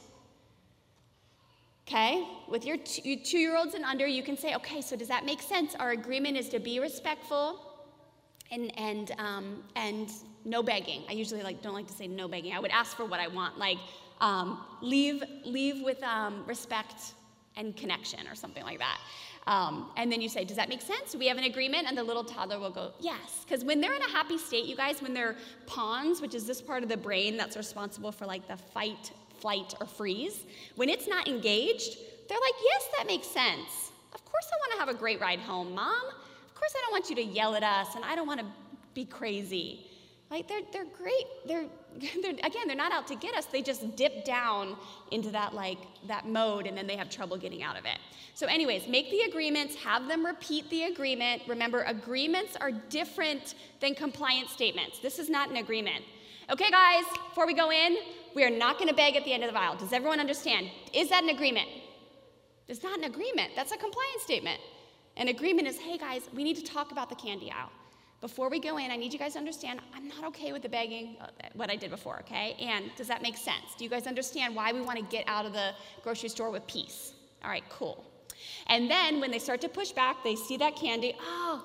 Okay, with your two, two-year-olds and under, you can say, okay, so does that make sense? Our agreement is to be respectful and and um, and no begging. I usually like don't like to say no begging. I would ask for what I want, like um, leave leave with um, respect and connection or something like that. Um, and then you say, does that make sense? Do we have an agreement? And the little toddler will go, yes. Because when they're in a happy state, you guys, when they're pons, which is this part of the brain that's responsible for like the fight, flight, or freeze, when it's not engaged, they're like, yes, that makes sense. Of course I want to have a great ride home, Mom. Of course I don't want you to yell at us, and I don't want to be crazy. Like, they're, they're great. They're, they're, again, they're not out to get us. They just dip down into that, like, that mode, and then they have trouble getting out of it. So anyways, make the agreements. Have them repeat the agreement. Remember, agreements are different than compliance statements. This is not an agreement. Okay, guys, before we go in, we are not going to beg at the end of the aisle. Does everyone understand? Is that an agreement? It's not an agreement. That's a compliance statement. An agreement is, hey, guys, we need to talk about the candy aisle. Before we go in, I need you guys to understand I'm not okay with the begging, uh, what I did before, okay? And does that make sense? Do you guys understand why we want to get out of the grocery store with peace? All right, cool. And then when they start to push back, they see that candy. Oh,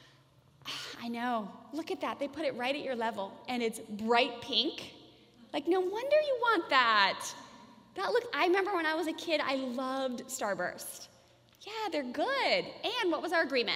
I know. Look at that. They put it right at your level, and it's bright pink. Like, no wonder you want that. That look. I remember when I was a kid, I loved Starburst. Yeah, they're good. And what was our agreement?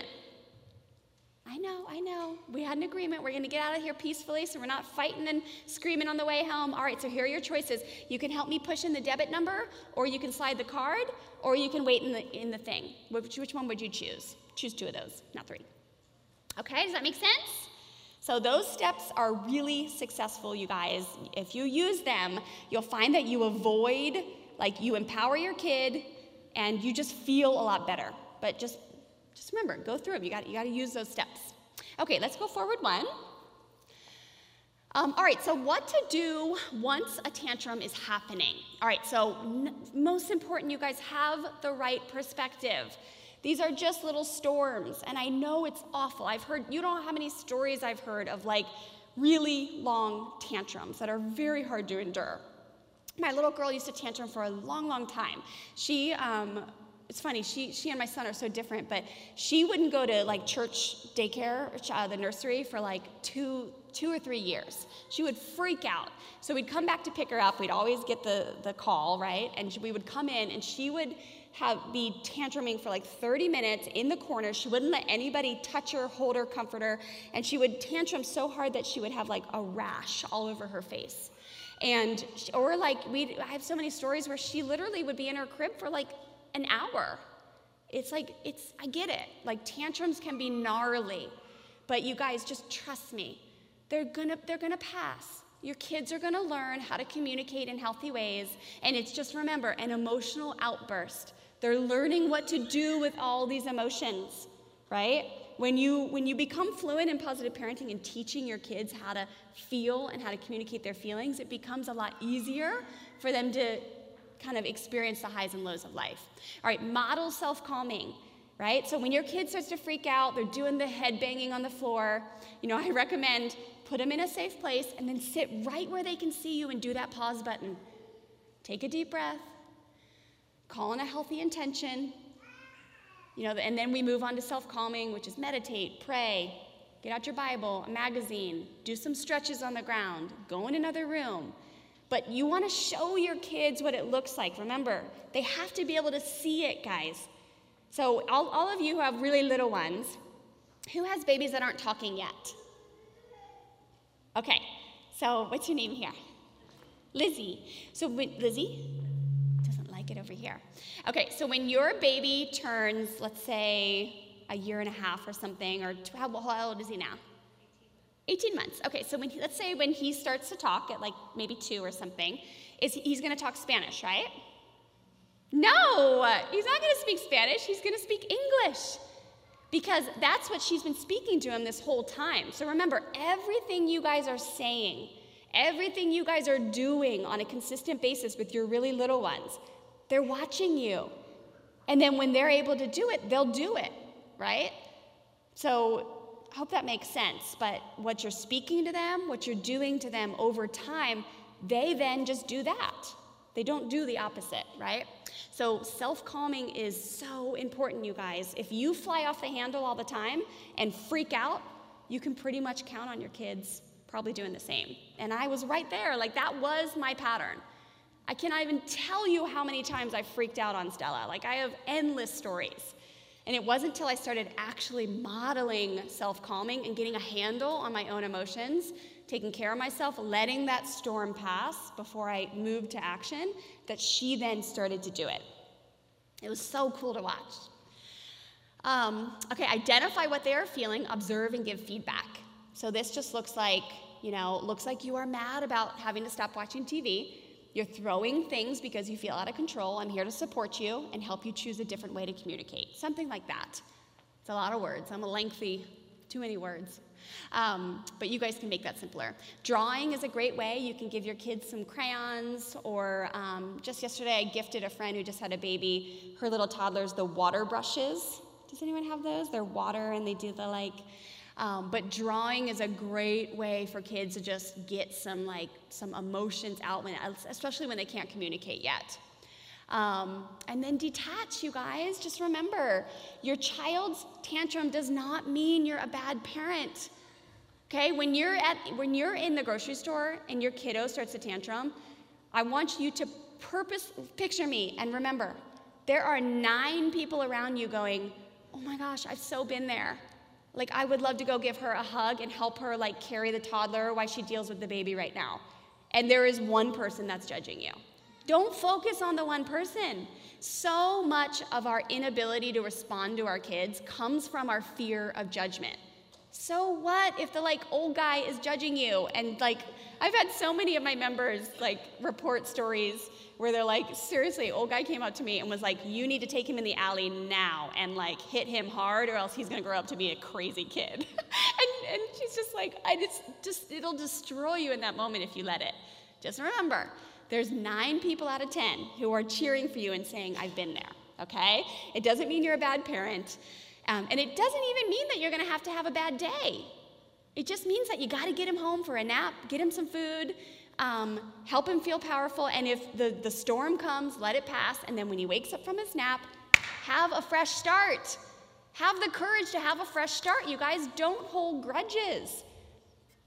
I know, I know. We had an agreement. We're going to get out of here peacefully so we're not fighting and screaming on the way home. All right, so here are your choices. You can help me push in the debit number, or you can slide the card, or you can wait in the, in the thing. Which, which one would you choose? Choose two of those, not three. Okay, does that make sense? So those steps are really successful, you guys. If you use them, you'll find that you avoid, like you empower your kid, and you just feel a lot better. But just, just remember, go through them. You got, you got to use those steps. Okay, let's go forward one. Um, all right, so what to do once a tantrum is happening. All right, so n- most important, you guys have the right perspective. These are just little storms, and I know it's awful. I've heard, you don't know how many stories I've heard of like really long tantrums that are very hard to endure. My little girl used to tantrum for a long, long time. She, um, it's funny, she, she and my son are so different, but she wouldn't go to like church daycare, uh, the nursery, for like two, two or three years. She would freak out. So we'd come back to pick her up. We'd always get the, the call, right? And we would come in, and she would have be tantruming for like thirty minutes in the corner. She wouldn't let anybody touch her, hold her, comfort her. And she would tantrum so hard that she would have like a rash all over her face. And, she, or like, we I have so many stories where she literally would be in her crib for like an hour. It's like, it's, I get it. Like, tantrums can be gnarly. But you guys, just trust me. They're gonna, they're gonna pass. Your kids are gonna learn how to communicate in healthy ways. And it's just, remember, an emotional outburst. They're learning what to do with all these emotions, right? When you, when you become fluent in positive parenting and teaching your kids how to feel and how to communicate their feelings, it becomes a lot easier for them to kind of experience the highs and lows of life. All right, model self-calming, right? So when your kid starts to freak out, they're doing the head banging on the floor, you know, I recommend put them in a safe place and then sit right where they can see you and do that pause button. Take a deep breath, call in a healthy intention, you know, and then we move on to self-calming, which is meditate, pray, get out your Bible, a magazine, do some stretches on the ground, go in another room. But you want to show your kids what it looks like. Remember, they have to be able to see it, guys. So all, all of you who have really little ones, who has babies that aren't talking yet? Okay, so what's your name here? Lizzie. So when, Lizzie? Doesn't like it over here. Okay, so when your baby turns, let's say, a year and a half or something, or how, how old is he now? eighteen months. Okay, so when he, let's say when he starts to talk at like maybe two or something, is he, he's going to talk Spanish, right? No, he's not going to speak Spanish. He's going to speak English because that's what she's been speaking to him this whole time. So remember, everything you guys are saying, everything you guys are doing on a consistent basis with your really little ones, they're watching you. And then when they're able to do it, they'll do it, right? So I hope that makes sense, but what you're speaking to them, what you're doing to them over time, they then just do that. They don't do the opposite, right? So self-calming is so important, you guys. If you fly off the handle all the time and freak out, you can pretty much count on your kids probably doing the same. And I was right there, like that was my pattern. I cannot even tell you how many times I freaked out on Stella. Like I have endless stories. And it wasn't until I started actually modeling self-calming and getting a handle on my own emotions, taking care of myself, letting that storm pass before I moved to action, that she then started to do it. It was so cool to watch. Um, okay, identify what they are feeling, observe, and give feedback. So this just looks like, you know, looks like you are mad about having to stop watching T V. You're throwing things because you feel out of control. I'm here to support you and help you choose a different way to communicate. Something like that. It's a lot of words. I'm a lengthy, too many words. Um, but you guys can make that simpler. Drawing is a great way. You can give your kids some crayons, or um, just yesterday I gifted a friend who just had a baby, her little toddlers, the water brushes. Does anyone have those? They're water and they do the like, Um, but drawing is a great way for kids to just get some like some emotions out, when, especially when they can't communicate yet. Um, and then detach, you guys. Just remember, your child's tantrum does not mean you're a bad parent. Okay, when you're at when you're in the grocery store and your kiddo starts to tantrum, I want you to purpose picture me and remember, there are nine people around you going, "Oh my gosh, I've so been there. Like, I would love to go give her a hug and help her, like, carry the toddler while she deals with the baby right now." And there is one person that's judging you. Don't focus on the one person. So much of our inability to respond to our kids comes from our fear of judgment. So what if the, like, old guy is judging you? And, like, I've had so many of my members, like, report stories where they're like, seriously, old guy came up to me and was like, "You need to take him in the alley now and like hit him hard, or else he's gonna grow up to be a crazy kid." and, and she's just like, I just, just, it'll destroy you in that moment if you let it. Just remember, there's nine people out of ten who are cheering for you and saying, "I've been there," okay? It doesn't mean you're a bad parent. Um, and it doesn't even mean that you're gonna have to have a bad day. It just means that you gotta get him home for a nap, get him some food, Um, help him feel powerful, and if the, the storm comes, let it pass, and then when he wakes up from his nap, have a fresh start. Have the courage to have a fresh start, you guys. Don't hold grudges.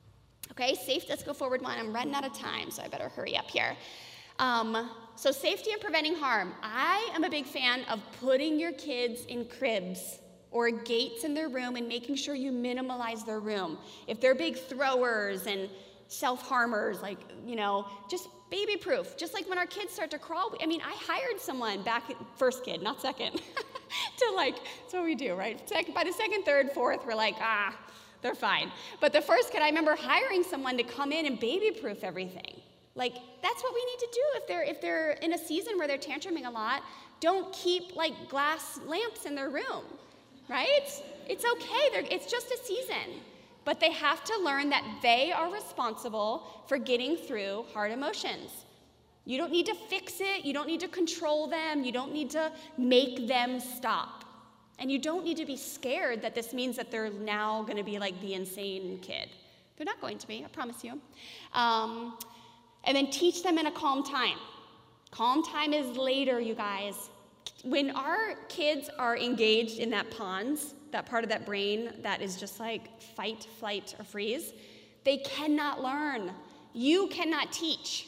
Okay, safe, let's go forward one. I'm running out of time, so I better hurry up here. Um, so safety and preventing harm. I am a big fan of putting your kids in cribs or gates in their room and making sure you minimalize their room. If they're big throwers and self-harmers, like, you know, just baby-proof. Just like when our kids start to crawl. I mean, I hired someone back, first kid, not second, to like, that's what we do, right? Second, by the second, third, fourth, we're like, ah, they're fine. But the first kid, I remember hiring someone to come in and baby-proof everything. Like, that's what we need to do if they're if they're in a season where they're tantruming a lot. Don't keep like glass lamps in their room, right? It's okay. They're, it's just a season. But they have to learn that they are responsible for getting through hard emotions. You don't need to fix it. You don't need to control them. You don't need to make them stop. And you don't need to be scared that this means that they're now going to be like the insane kid. They're not going to be, I promise you. Um, and then teach them in a calm time. Calm time is later, you guys. When our kids are engaged in that pons, that part of that brain that is just like fight, flight, or freeze, they cannot learn. You cannot teach.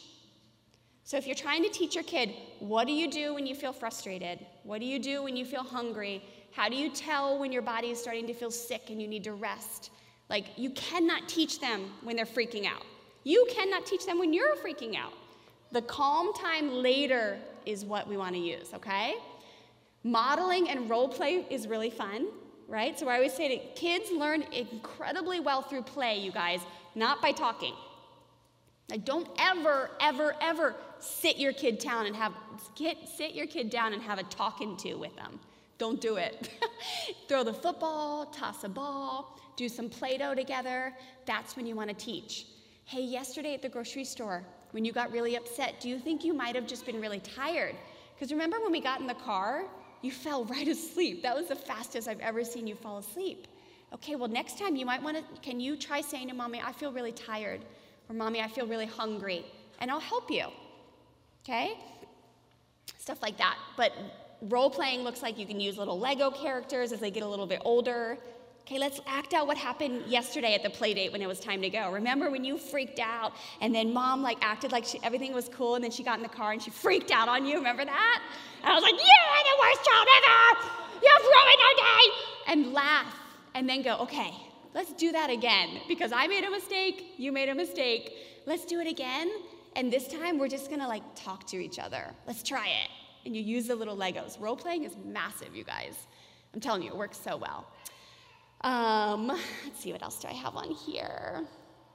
So if you're trying to teach your kid, what do you do when you feel frustrated? What do you do when you feel hungry? How do you tell when your body is starting to feel sick and you need to rest? Like, you cannot teach them when they're freaking out. You cannot teach them when you're freaking out. The calm time later is what we want to use, okay? Modeling and role play is really fun, right? So I always say that kids learn incredibly well through play, you guys, not by talking. Like, don't ever, ever, ever sit your kid down and have get, sit your kid down and have a talking to with them. Don't do it. Throw the football, toss a ball, do some Play-Doh together. That's when you want to teach. Hey, yesterday at the grocery store, when you got really upset, do you think you might have just been really tired? Because remember when we got in the car, you fell right asleep. That was the fastest I've ever seen you fall asleep. Okay, well, next time you might want to, can you try saying to Mommy, I feel really tired, or Mommy, I feel really hungry, and I'll help you, okay? Stuff like that. But role-playing looks like you can use little Lego characters as they get a little bit older. Okay, let's act out what happened yesterday at the play date when it was time to go. Remember when you freaked out and then Mom like acted like she, everything was cool, and then she got in the car and she freaked out on you? Remember that? And I was like, you're the worst child ever! You've ruined our day! And laugh and then go, okay, let's do that again because I made a mistake, you made a mistake. Let's do it again. And this time we're just gonna like talk to each other. Let's try it. And you use the little Legos. Role-playing is massive, you guys. I'm telling you, it works so well. Um, let's see, what else do I have on here?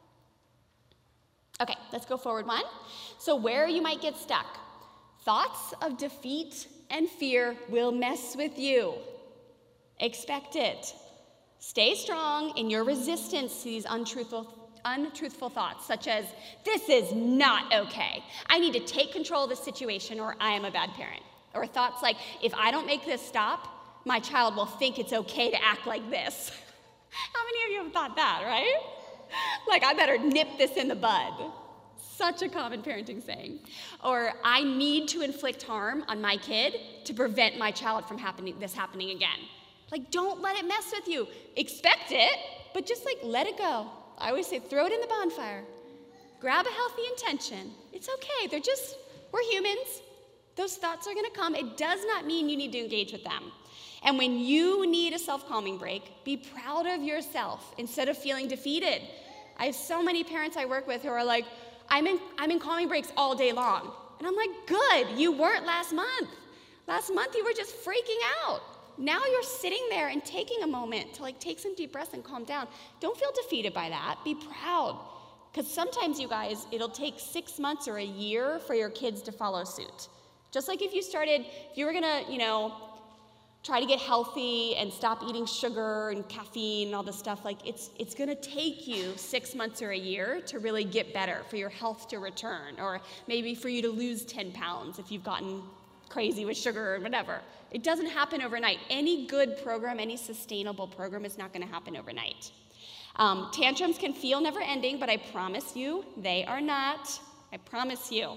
Okay, let's go forward one. So where you might get stuck. Thoughts of defeat and fear will mess with you. Expect it. Stay strong in your resistance to these untruthful, untruthful thoughts, such as, this is not okay. I need to take control of this situation or I am a bad parent. Or thoughts like, if I don't make this stop, my child will think it's okay to act like this. How many of you have thought that, right? Like, I better nip this in the bud. Such a common parenting saying. Or, I need to inflict harm on my kid to prevent my child from happening, this happening again. Like, don't let it mess with you. Expect it, but just like let it go. I always say, throw it in the bonfire. Grab a healthy intention. It's okay. They're just, we're humans. Those thoughts are going to come. It does not mean you need to engage with them. And when you need a self-calming break, be proud of yourself instead of feeling defeated. I have so many parents I work with who are like, I'm in, I'm in calming breaks all day long. And I'm like, good, you weren't last month. Last month you were just freaking out. Now you're sitting there and taking a moment to like take some deep breaths and calm down. Don't feel defeated by that. Be proud. Because sometimes, you guys, it'll take six months or a year for your kids to follow suit. Just like if you started, if you were gonna, you know, try to get healthy and stop eating sugar and caffeine and all this stuff, like it's it's gonna take you six months or a year to really get better, for your health to return, or maybe for you to lose ten pounds if you've gotten crazy with sugar or whatever. It doesn't happen overnight. Any good program, any sustainable program is not gonna happen overnight. Um, tantrums can feel never ending, but I promise you, they are not. I promise you.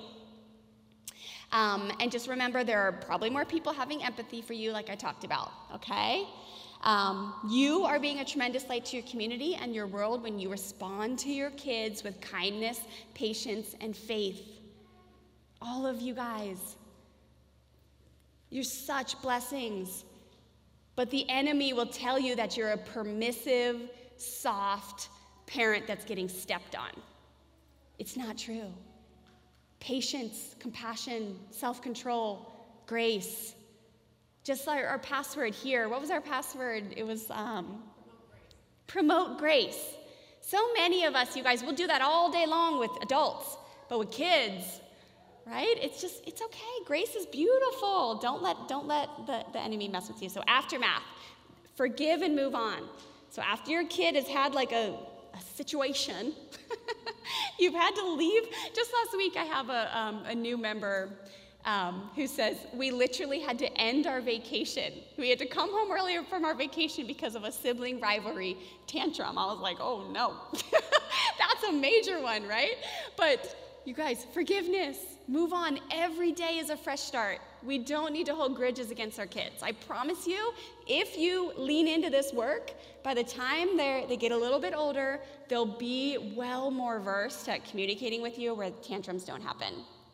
Um, and just remember, there are probably more people having empathy for you, like I talked about, okay? Um, you are being a tremendous light to your community and your world when you respond to your kids with kindness, patience, and faith. All of you guys. You're such blessings. But the enemy will tell you that you're a permissive, soft parent that's getting stepped on. It's not true. Patience, compassion, self-control, grace. Just like our password here. What was our password? It was um, promote grace. So many of us, you guys, will do that all day long with adults, but with kids, right? It's just, it's okay. Grace is beautiful. Don't let, don't let the, the enemy mess with you. So aftermath, forgive and move on. So after your kid has had like a, a situation, you've had to leave. Just last week, I have a, um, a new member um, who says, we literally had to end our vacation. We had to come home earlier from our vacation because of a sibling rivalry tantrum. I was like, oh no, that's a major one, right? But you guys, forgiveness, move on. Every day is a fresh start. We don't need to hold grudges against our kids. I promise you, if you lean into this work, by the time they they get a little bit older, they'll be well more versed at communicating with you where tantrums don't happen.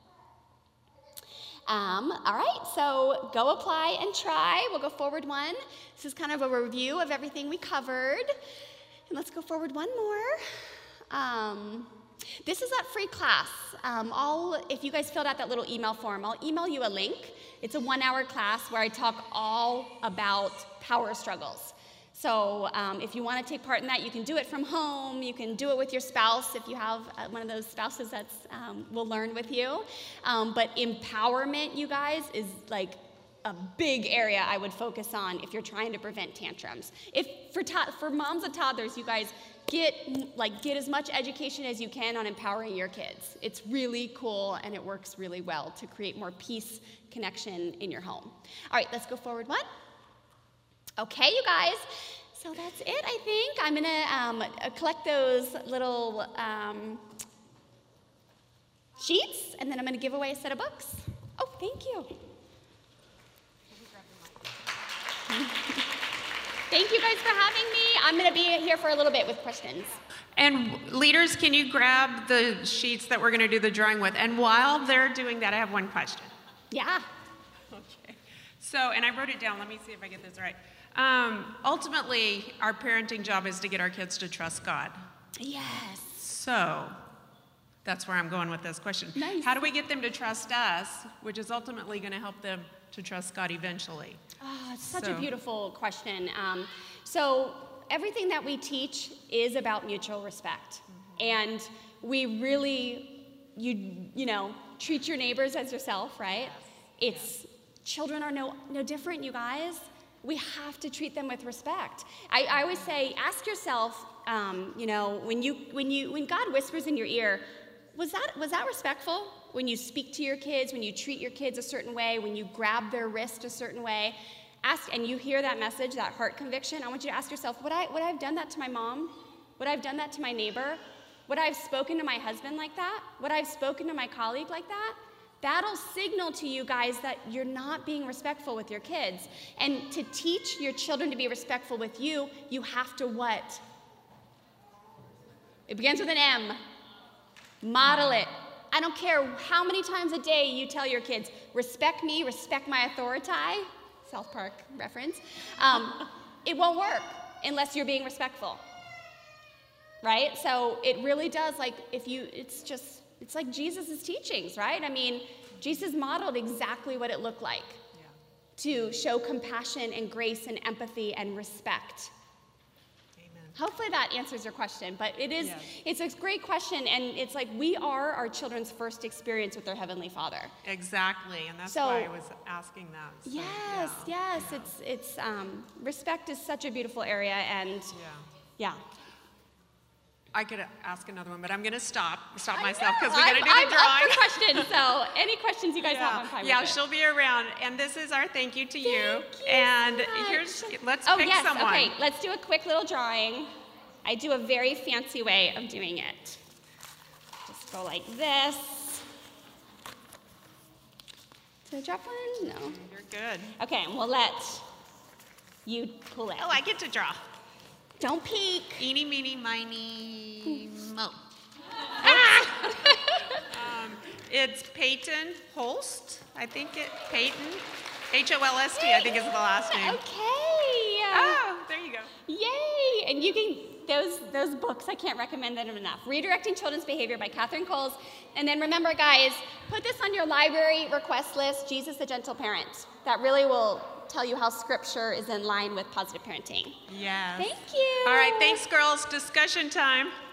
Um, all right, so go apply and try. We'll go forward one. This is kind of a review of everything we covered. And let's go forward one more. Um, This is that free class. Um, I'll, if you guys filled out that little email form, I'll email you a link. It's a one-hour class where I talk all about power struggles. So um, if you want to take part in that, you can do it from home. You can do it with your spouse if you have uh, one of those spouses that um, will learn with you. Um, but empowerment, you guys, is like a big area I would focus on if you're trying to prevent tantrums. If for to- for moms of toddlers, you guys, Get like get as much education as you can on empowering your kids. It's really cool and it works really well to create more peace, connection in your home. All right, let's go forward one. Okay, you guys. So that's it, I think. I'm gonna um, collect those little um, sheets, and then I'm gonna give away a set of books. Oh, thank you. Thank you guys for having me. I'm going to be here for a little bit with questions. And leaders, can you grab the sheets that we're going to do the drawing with? And while they're doing that, I have one question. Yeah. Okay. So, and I wrote it down. Let me see if I get this right. Um, ultimately, our parenting job is to get our kids to trust God. Yes. So, that's where I'm going with this question. Nice. How do we get them to trust us, which is ultimately going to help them to trust God eventually? Oh, it's such So. a beautiful question. Um, so everything that we teach is about mutual respect. Mm-hmm. And we really, you you know, treat your neighbors as yourself, right? Yes. It's, yes. Children are no, no different, you guys. We have to treat them with respect. I, I always say, ask yourself, um, you know, when you when you when God whispers in your ear, was that was that respectful? When you speak to your kids, when you treat your kids a certain way, when you grab their wrist a certain way, ask, and you hear that message, that heart conviction, I want you to ask yourself, would I would I have done that to my mom? Would I have done that to my neighbor? Would I have spoken to my husband like that? Would I have spoken to my colleague like that? That'll signal to you guys that you're not being respectful with your kids. And to teach your children to be respectful with you, you have to what? It begins with an M. Model it. I don't care how many times a day you tell your kids, respect me, respect my authority, South Park reference, um, it won't work unless you're being respectful, right? So it really does, like, if you, it's just, it's like Jesus' teachings, right? I mean, Jesus modeled exactly what it looked like yeah. to show compassion and grace and empathy and respect. Hopefully that answers your question, but it is, yes. It's a great question, and it's like we are our children's first experience with their Heavenly Father. Exactly, and that's so, why I was asking that. So, yes, yeah, yes, yeah. it's, it's um, respect is such a beautiful area, and yeah. yeah. I could ask another one, but I'm going to stop, stop myself because we got to do the I'm drawing. I'm up for questions, so any questions you guys yeah. have, I'm fine Yeah, with she'll it. be around, and this is our thank you to Thank you. you And so here's, let's oh, pick yes, someone. Okay, let's do a quick little drawing. I do a very fancy way of doing it. Just go like this. Did I drop one? No. You're good. Okay, and we'll let You pull it. Oh, I get to draw. Don't peek. Eeny, meeny, miny, mo. um, it's Peyton Holst, I think it, Peyton. H O L S T, I think is the last name. Okay. Oh, there you go. Yay! And you can, those, those books, I can't recommend them enough. Redirecting Children's Behavior by Catherine Coles. And then remember, guys, put this on your library request list, Jesus the Gentle Parent. That really will tell you how Scripture is in line with positive parenting. Yes. Thank you. All right, thanks, girls. Discussion time.